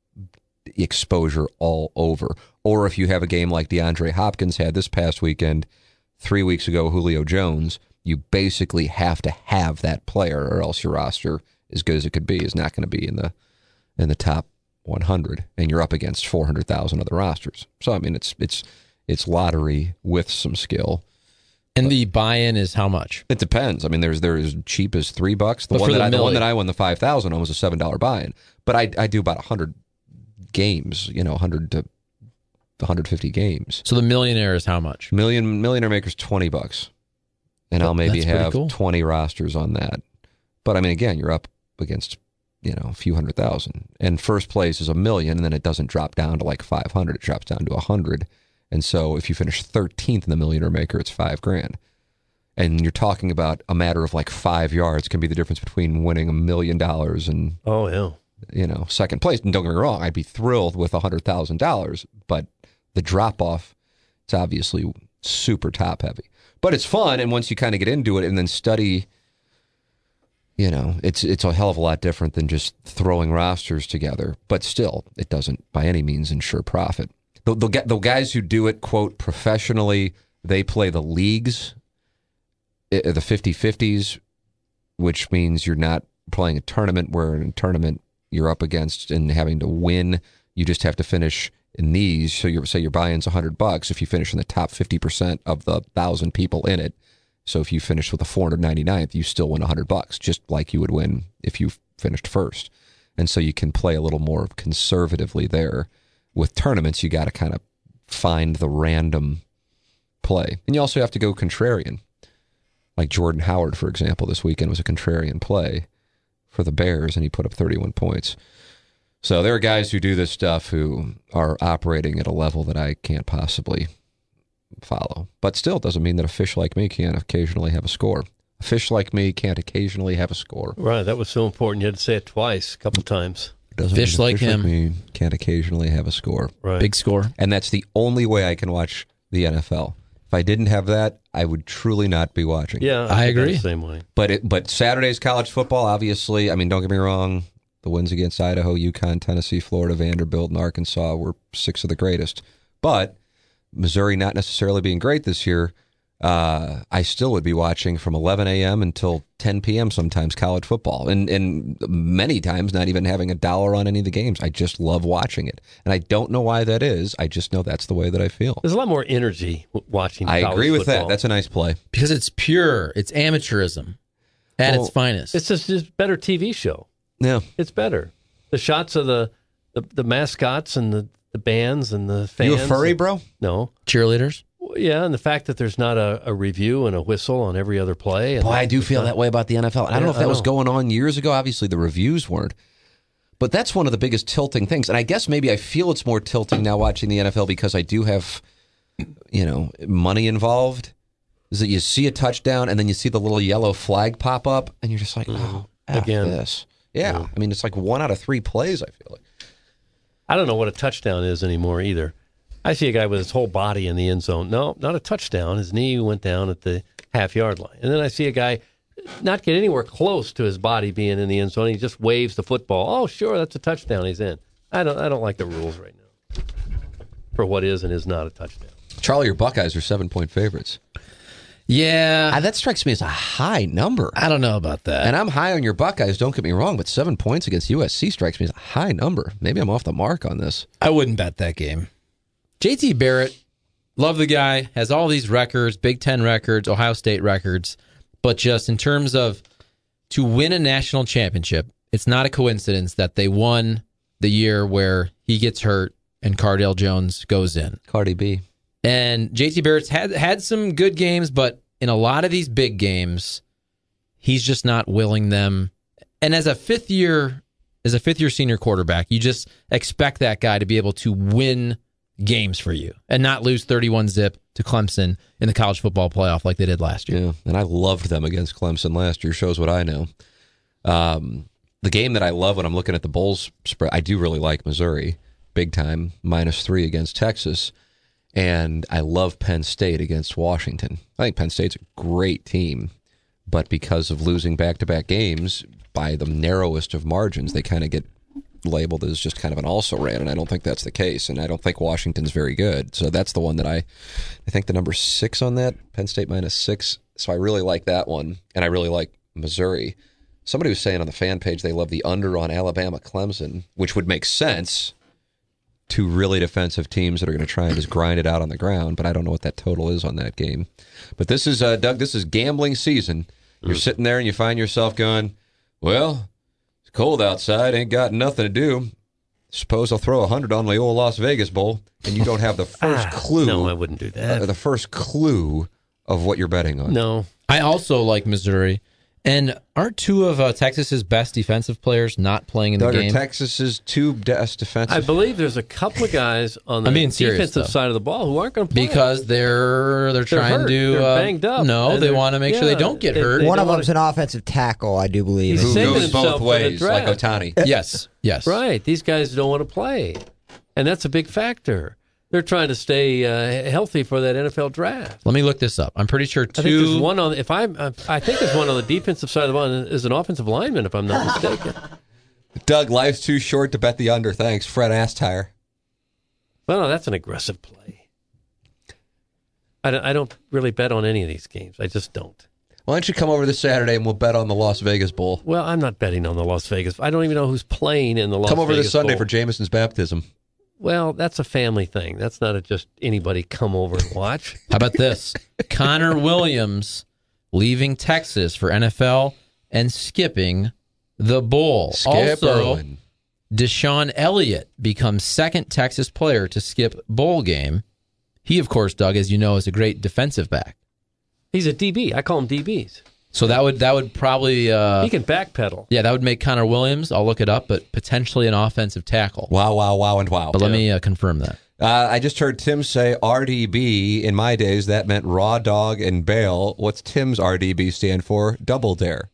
exposure all over. Or if you have a game like DeAndre Hopkins had this past weekend, three weeks ago, Julio Jones, you basically have to have that player, or else your roster, as good as it could be, is not going to be in the in the top one hundred, and you're up against four hundred thousand other rosters. So I mean, it's it's it's lottery with some skill. And the buy-in is how much? It depends. I mean, there's there is cheap as three bucks. The But one for that the I, the one milli- that I won the five thousand on was a seven dollar buy-in. But I I do about a hundred games. You know, a hundred to one hundred fifty games. So the millionaire is how much? Million Millionaire Maker's twenty bucks, and I'll maybe That's pretty have cool. twenty rosters on that. But I mean, again, you're up against you know a few hundred thousand, and first place is a million, and then it doesn't drop down to like five hundred. It drops down to a hundred, and so if you finish thirteenth in the Millionaire Maker, it's five grand. And you're talking about a matter of like five yards can be the difference between winning a million dollars and Oh, yeah. you know second place. And don't get me wrong, I'd be thrilled with a hundred thousand dollars, but the drop off, it's obviously super top heavy. But it's fun, and once you kind of get into it and then study, you know, it's it's a hell of a lot different than just throwing rosters together. But still, it doesn't by any means ensure profit. The, the, the guys who do it, quote, professionally, they play the leagues, i- the fifty-fifties, which means you're not playing a tournament where in a tournament you're up against and having to win. You just have to finish in these. So you say your buy-in's one hundred bucks. If you finish in the top fifty percent of the one thousand people in it, so if you finish with the four hundred ninety-ninth, you still win one hundred bucks, just like you would win if you finished first. And so you can play a little more conservatively there. With tournaments, you got to kind of find the random play. And you also have to go contrarian. Like Jordan Howard, for example, this weekend was a contrarian play for the Bears, and he put up thirty-one points. So there are guys who do this stuff who are operating at a level that I can't possibly follow. But still, it doesn't mean that a fish like me can't occasionally have a score. A fish like me can't occasionally have a score. Right. That was so important. You had to say it twice, a couple times. Doesn't Fish mean a like fish him. me can't occasionally have a score. Right. Big score. And that's the only way I can watch the N F L. If I didn't have that, I would truly not be watching. Yeah, I think I'm agree. the same way. But it, but Saturday's college football, obviously. I mean, don't get me wrong. The wins against Idaho, UConn, Tennessee, Florida, Vanderbilt, and Arkansas were six of the greatest. But Missouri not necessarily being great this year, uh, I still would be watching from eleven a.m. until ten p.m. sometimes college football. And, and many times not even having a dollar on any of the games. I just love watching it. And I don't know why that is. I just know that's the way that I feel. There's a lot more energy w- watching I college agree with football. that. That's a nice play. Because it's pure. It's amateurism. At Well, its finest. It's just a better T V show. Yeah. It's better. The shots of the, the, the mascots and the, the bands and the fans. You a furry, bro? No. Cheerleaders? Yeah, and the fact that there's not a, a review and a whistle on every other play. And Boy, I do feel that way about the N F L. I don't Yeah, know if I that was know. going on years ago. Obviously, the reviews weren't. But that's one of the biggest tilting things. And I guess maybe I feel it's more tilting now watching the N F L because I do have, you know, money involved. Is that you see a touchdown and then you see the little yellow flag pop up and you're just like, oh, F Again. this. Yeah. I mean, it's like one out of three plays, I feel like. I don't know what a touchdown is anymore either. I see a guy with his whole body in the end zone. No, not a touchdown. His knee went down at the half-yard line. And then I see a guy not get anywhere close to his body being in the end zone. He just waves the football. Oh, sure, that's a touchdown. He's in. I don't I don't like the rules right now for what is and is not a touchdown. Charlie, your Buckeyes are seven-point favorites. Yeah. Ah, that strikes me as a high number. I don't know about that. And I'm high on your Buckeyes, don't get me wrong, but seven points against U S C strikes me as a high number. Maybe I'm off the mark on this. I wouldn't bet that game. J T Barrett, love the guy, has all these records, Big Ten records, Ohio State records, but just in terms of to win a national championship, it's not a coincidence that they won the year where he gets hurt and Cardale Jones goes in. Cardi B. And J T Barrett's had had some good games, but in a lot of these big games, he's just not willing them. And as a fifth year, as a fifth year senior quarterback, you just expect that guy to be able to win games for you and not lose thirty-one zip to Clemson in the college football playoff like they did last year. Yeah, and I loved them against Clemson last year. Shows what I know. Um, the game that I love when I'm looking at the Bulls spread, I do really like Missouri, big time, minus three against Texas. And I love Penn State against Washington. I think Penn State's a great team, but because of losing back-to-back games by the narrowest of margins, they kind of get labeled as just kind of an also-ran, and I don't think that's the case, and I don't think Washington's very good. So that's the one that I, I think the number six on that, Penn State minus six. So I really like that one, and I really like Missouri. Somebody was saying on the fan page they love the under on Alabama-Clemson, which would make sense. Two really defensive teams that are going to try and just grind it out on the ground, but I don't know what that total is on that game. But this is, uh, Doug, this is gambling season. You're sitting there and you find yourself going, well, it's cold outside, ain't got nothing to do. Suppose I'll throw a hundred on the old Las Vegas Bowl, and you don't have the first Ah, clue. No, I wouldn't do that. Uh, the first clue of what you're betting on. No. I also like Missouri. And aren't two of uh, Texas's best defensive players not playing in the Doug, are game? Texas's two best defensive. I believe there's a couple of guys on the I'm being serious, defensive though. side of the ball who aren't going to play. Because they're they're, trying hurt. to They're uh, banged up. No, And they they're- want to make sure they yeah, don't get they- hurt. they One don't of wanna- them's an offensive tackle, I do believe. He's who saving goes himself both for the ways, like draft. Ohtani. yes, yes. Right. These guys don't want to play. And that's a big factor. They're trying to stay uh, healthy for that N F L draft. Let me look this up. I'm pretty sure two. I think there's one on. If I'm, I think there's one on the defensive side of the ball. And is an offensive lineman, if I'm not mistaken. Doug, life's too short to bet the under. Thanks, Fred Astire. Well, no, that's an aggressive play. I don't, I don't really bet on any of these games. I just don't. Why don't you come over this Saturday and we'll bet on the Las Vegas Bowl? Well, I'm not betting on the Las Vegas. I don't even know who's playing in the Las Come over Vegas this Sunday Bowl. for Jameson's baptism. Well, that's a family thing. That's not a just anybody come over and watch. How about this? Connor Williams leaving Texas for N F L and skipping the bowl. Skip also, Irwin. Deshaun Elliott becomes second Texas player to skip bowl game. He, of course, Doug, as you know, is a great defensive back. He's a D B. I call him D Bs. So that would that would probably uh, He can backpedal. yeah that would make Connor Williams. I'll look it up, but potentially an offensive tackle. Wow, wow, wow, and wow. But let me uh, confirm that. Uh, I just heard Tim say R D B. In my days, that meant raw dog and bail. What's Tim's R D B stand for? Double dare.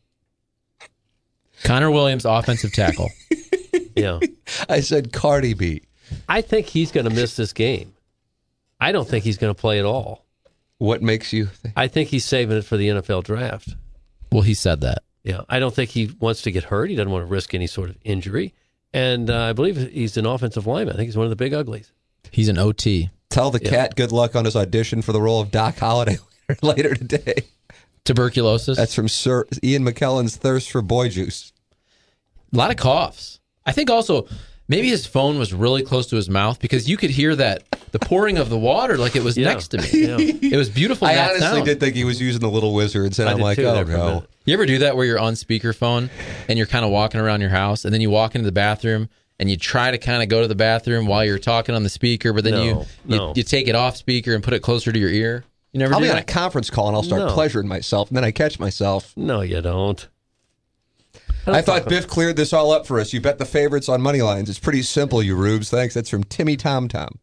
Connor Williams, offensive tackle. Yeah. I said Cardi B. I think he's going to miss this game. I don't think he's going to play at all. What makes you think? I think he's saving it for the N F L draft. Well, he said that. Yeah. I don't think he wants to get hurt. He doesn't want to risk any sort of injury. And uh, I believe he's an offensive lineman. I think he's one of the big uglies. He's an O T. Tell the cat good luck on his audition for the role of Doc Holliday later today. Tuberculosis. That's from Sir Ian McKellen's Thirst for Boy Juice. A lot of coughs. I think also maybe his phone was really close to his mouth because you could hear that the pouring of the water like it was Yeah. next to me. Yeah. It was beautiful. I that honestly sound. did think he was using the little wizards, and I I'm did like, too oh there for a no. minute. You ever do that where you're on speakerphone and you're kind of walking around your house and then you walk into the bathroom and you try to kind of go to the bathroom while you're talking on the speaker, but then No, you, you no. you take it off speaker and put it closer to your ear? You never I'll do be on a that? conference call and I'll start No. pleasuring myself, and then I catch myself. No, you don't. I thought Biff cleared this all up for us. You bet the favorites on money lines. It's pretty simple, you rubes. Thanks. That's from Timmy Tom Tom.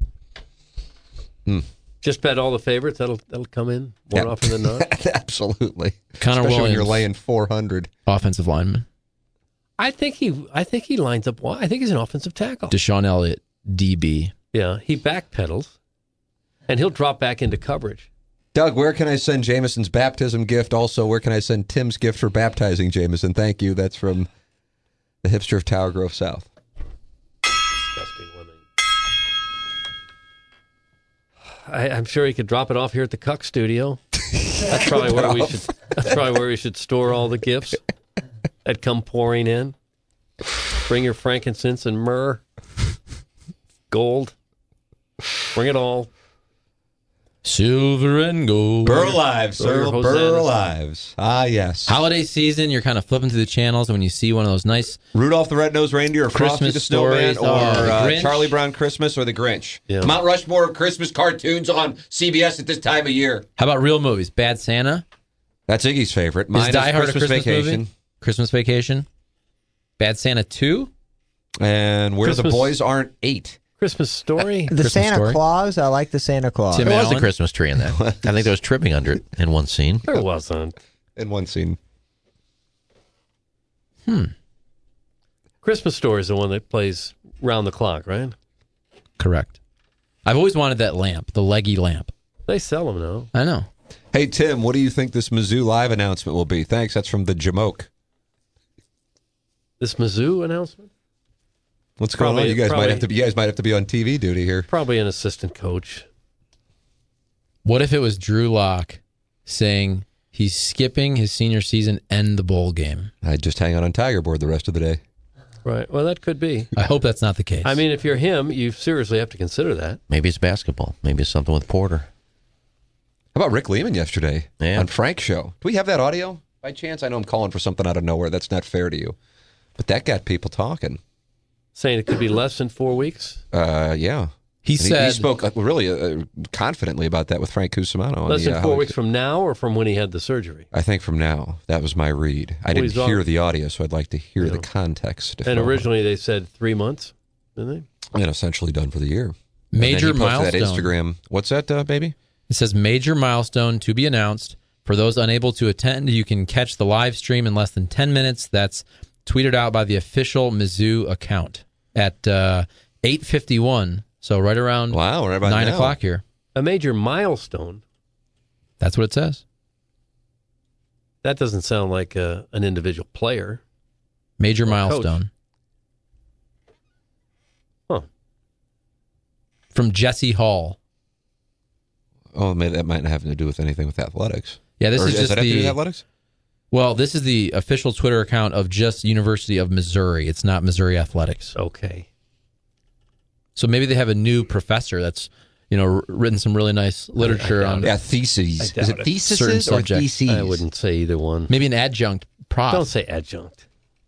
Just bet all the favorites. That'll that'll come in more Yeah. often than not. Absolutely. Connor Especially when Williams. you're laying four hundred. Offensive lineman. I think he I think he lines up well. I think he's an offensive tackle. Deshaun Elliott, D B. Yeah, he backpedals, and he'll drop back into coverage. Doug, where can I send Jameson's baptism gift? Also, where can I send Tim's gift for baptizing Jameson? Thank you. That's from the hipster of Tower Grove South. Disgusting women. I, I'm sure he could drop it off here at the Cuck Studio. That's probably where we should. That's probably where we should store all the gifts that come pouring in. Bring your frankincense and myrrh, gold. Bring it all. Silver and gold. Burr Lives, Throw your sir. hosannas. Burr Lives. Ah, yes. Holiday season, you're kind of flipping through the channels, and when you see one of those nice Rudolph the Red-Nosed Reindeer, or Frosty Christmas the Snowman, stories, or oh, the uh, Grinch. Charlie Brown Christmas, or the Grinch. Yeah. Mount Rushmore of Christmas cartoons on C B S at this time of year. How about real movies? Bad Santa? That's Iggy's favorite. Mine Is is, Die Hard Christmas, a Christmas Vacation. movie? Christmas Vacation? Bad Santa two? And Where Christmas- the Boys Aren't Eight. Christmas story. The Christmas Santa Story? Claus. I like the Santa Claus. Tim There was a Allen? Christmas tree in that. I think there was tripping under it in one scene. There wasn't. In one scene. Christmas story is the one that plays round the clock, right? Correct. I've always wanted that lamp, the leggy lamp. They sell them now. I know. Hey, Tim, what do you think this Mizzou Live announcement will be? Thanks. That's from the Jamoke. This Mizzou announcement? What's going Probably- on? You guys probably- might have to. You guys might have to be on T V duty here. Probably an assistant coach. What if it was Drew Lock saying he's skipping his senior season and the bowl game? I'd just hang out on Tiger Board the rest of the day. Right. Well, that could be. I hope that's not the case. I mean, if you're him, you seriously have to consider that. Maybe it's basketball. Maybe it's something with Porter. How about Rick Lehman yesterday Yeah. on Frank's show? Do we have that audio by chance? I know I'm calling for something out of nowhere. That's not fair to you. But that got people talking. Saying it could be less than four weeks. Uh, yeah. he And he, said he spoke uh, really uh, confidently about that with Frank Cusimano. on Less the, than uh, four how weeks it- from now or from when he had the surgery. I think from now. That was my read. I Well, didn't he's hear al- the audio, so I'd like to hear Yeah. the context. if And not- originally they said three months, didn't they? and essentially done for the year. And then major he posted that milestone. Instagram. What's that, uh, baby? It says major milestone to be announced. For those unable to attend, you can catch the live stream in less than ten minutes. That's tweeted out by the official Mizzou account at uh, eight fifty-one. So right around Wow, right about nine now. o'clock here. A major milestone. That's what it says. That doesn't sound like uh, an individual player. Major Or coach. milestone. Huh. From Jesse Hall. Oh, maybe that might not have to do with anything with athletics. Yeah, this Or is does just that have to do with the athletics? well. This is the official Twitter account of just University of Missouri. It's not Missouri Athletics. Okay. So maybe they have a new professor that's you know r- written some really nice literature doubt on Yeah, theses. I Is doubt it it. theses Certain or subject. theses? I wouldn't say either one. maybe an adjunct prof. Don't say adjunct.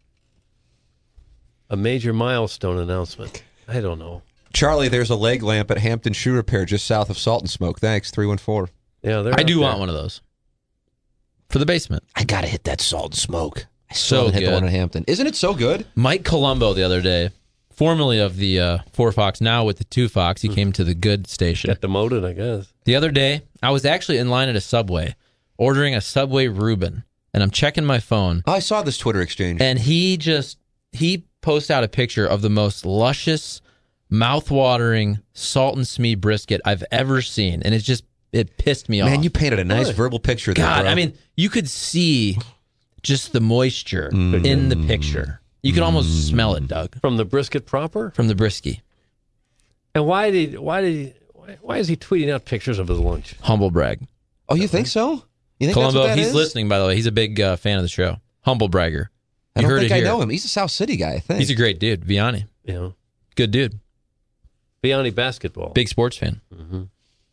A major milestone announcement. I don't know. Charlie, there's a leg lamp at Hampton Shoe Repair just south of Salt and Smoke. Thanks, three one four. Yeah, they're I out do there. want one of those for the basement. I got to hit that Salt and Smoke. I So still haven't hit the good. one at Hampton. Isn't it so good? Mike Colombo the other day, formerly of the uh, Four Fox, now with the Two Fox, he came to the good station. Got demoted, I guess. The other day, I was actually in line at a Subway, ordering a Subway Reuben, and I'm checking my phone, Oh, I saw this Twitter exchange. and he just he posts out a picture of the most luscious, mouth-watering salt and smee brisket I've ever seen, and it just it pissed me off. Man, you painted a nice Good. verbal picture there, God, bro. I mean, you could see just the moisture in the picture. You could almost smell it, Doug, From the brisket proper? from the brisky. And why did why did he, why, why is he tweeting out pictures of his lunch? Humble brag. Oh, you think so? You think Colombo, that's what that he's is? listening, by the way. He's a big uh, fan of the show. Humble bragger. I You don't heard think it I here. know him. He's a South City guy, I think. He's a great dude. Vianney. You know, Good dude. Vianney basketball. Big sports fan.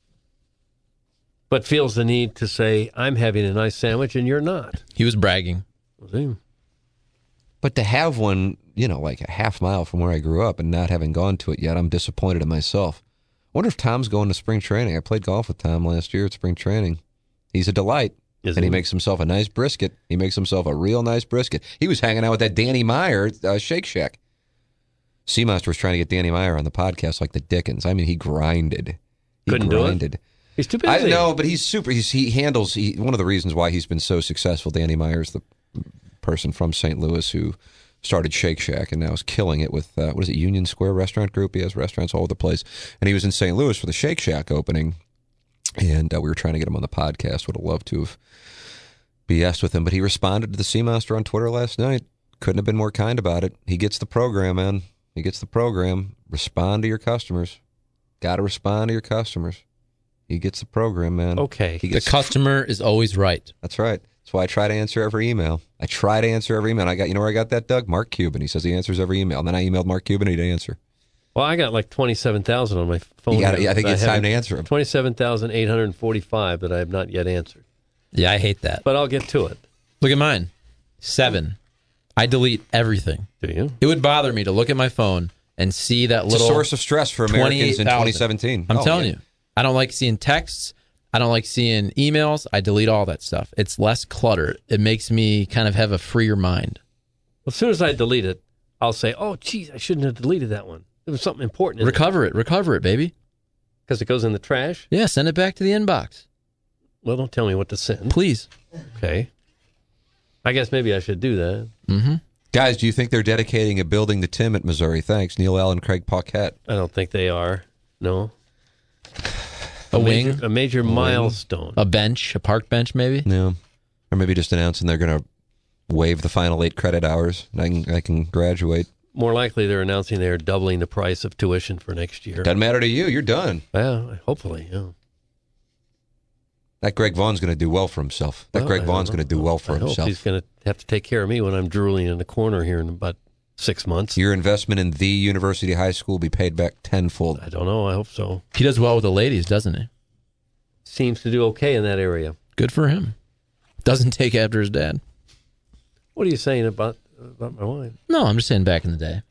But feels the need to say, I'm having a nice sandwich and you're not. He was bragging. Was he? But to have one, you know, like a half mile from where I grew up and not having gone to it yet, I'm disappointed in myself. I wonder if Tom's going to spring training. I played golf with Tom last year at spring training. He's a delight. Is and he he? makes himself a nice brisket. He makes himself a real nice brisket. He was hanging out with that Danny Meyer at uh, Shake Shack. Seamaster was trying to get Danny Meyer on the podcast like the Dickens. I mean, he grinded. He Couldn't do it? grinded. He's too busy. I know, but he's super. He's, he handles. He, one of the reasons why he's been so successful, Danny Meyer, is the person from Saint Louis who started Shake Shack and now is killing it with, uh, what is it, Union Square Restaurant Group? He has restaurants all over the place. And he was in Saint Louis for the Shake Shack opening. And uh, we were trying to get him on the podcast. Would have loved to have B S'd with him. But he responded to the Seamaster on Twitter last night. Couldn't have been more kind about it. He gets the program, man. He gets the program. Respond to your customers. Got to respond to your customers. He gets the program, man. Okay. He The gets, customer is always right. That's right. That's why I try to answer every email. I try to answer every email. I got, you know where I got that, Doug? Mark Cuban. He says he answers every email. And then I emailed Mark Cuban. He didn't answer. Well, I got like twenty-seven thousand on my phone. You gotta, here I think that it's haven't- time to answer him. twenty-seven thousand eight hundred forty-five that I have not yet answered. Yeah, I hate that. But I'll get to it. Look at mine. Seven. I delete everything. Do you? It would bother me to look at my phone and see that It's little a source of stress for Americans in twenty-eight thousand. twenty seventeen. I'm Oh, telling yeah. you. I don't like seeing texts. I don't like seeing emails. I delete all that stuff. It's less clutter. It makes me kind of have a freer mind. Well, as soon as I delete it, I'll say, oh, geez, I shouldn't have deleted that one. It was something important. Recover it. Recover it, baby. Because it goes in the trash? Yeah, send it back to the inbox. Well, don't tell me what to send. Please. Okay. I guess maybe I should do that. Mm-hmm. Guys, do you think they're dedicating a building to Tim at Missouri? Thanks. Neil Allen, Craig Paquette. I don't think they are. No. A, major, wing, a major milestone. a bench, a park bench, maybe. No. Or maybe just announcing they're going to waive the final eight credit hours. And I can, I can graduate. More likely, they're announcing they're doubling the price of tuition for next year. Doesn't matter to you. You're done. Well, hopefully, yeah. That Greg Vaughn's going to do well for himself. That Well, Greg I Vaughn's don't going to know. do well for I hope himself. he's going to have to take care of me when I'm drooling in the corner here in about six months. Your investment in the University High School will be paid back tenfold. I don't know. I hope so. He does well with the ladies, doesn't he? Seems to do okay in that area. Good for him. Doesn't take after his dad. What are you saying about about my wife? No, I'm just saying back in the day.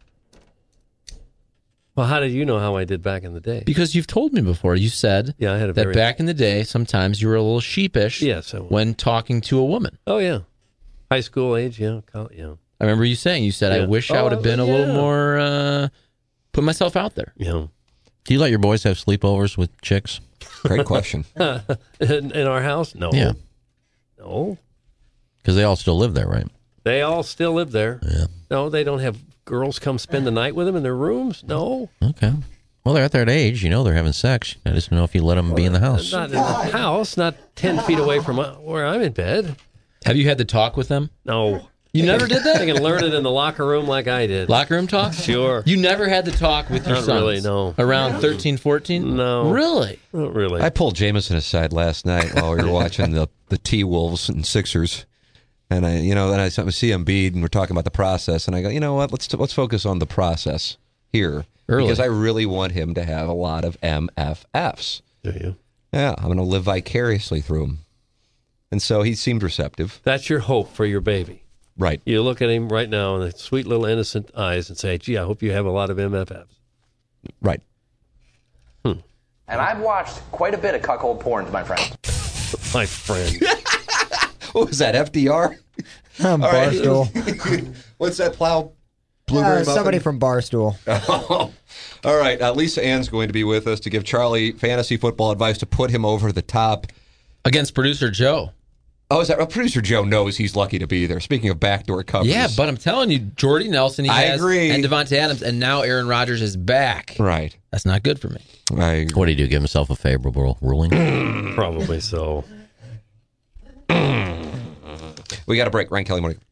Well, how did you know how I did back in the day? Because you've told me before. You said Yeah, I had a that very... back in the day, sometimes you were a little sheepish Yes, I was. when talking to a woman. Oh, yeah. High school age, yeah. College, yeah. I remember you saying, you said, I Yeah. wish I Oh, would have been a little yeah. more, uh, put myself out there. Yeah. Do you let your boys have sleepovers with chicks? Great question. in, in our house? No. Yeah. No. Because they all still live there, right? They all still live there. Yeah. No, they don't have girls come spend the night with them in their rooms? No. Okay. Well, they're at that age. You know they're having sex. I just don't know if you let them be in the house. Not in the house, not ten feet away from uh, where I'm in bed. Have you had to talk with them? No. You never did They that? can learn it in the locker room like I did. Locker room talk? Sure. You never had to talk with your Not sons? really, no. Around thirteen, fourteen? No. Really? Not really. I pulled Jameson aside last night while we were watching the, the T-Wolves and Sixers. And I, you know, then I see Embiid and we're talking about the process. And I go, you know what? Let's let's focus on the process here. Early. Because I really want him to have a lot of M F Fs. Do you? Yeah, I'm going to live vicariously through him. And so he seemed receptive. That's your hope for your baby. Right. You look at him right now in the sweet little innocent eyes and say, gee, I hope you have a lot of M F Fs. Right. And I've watched quite a bit of cuckold porn, my friend. My friend. What was that, F D R? Um, All right. Barstool. What's that plow? Uh, Blueberry somebody muffin? from Barstool. Oh. All right. Uh, Lisa Ann's going to be with us to give Charlie fantasy football advice to put him over the top. Against producer Joe. Oh, is that well, producer Joe knows he's lucky to be there. Speaking of backdoor covers. Yeah, but I'm telling you, Jordy Nelson, he I has, agree. and Devontae Adams, and now Aaron Rodgers is back. Right. That's not good for me. I agree. What do you do? Give himself a favorable ruling? Probably so. We got a break. Ryan Kelly Morning.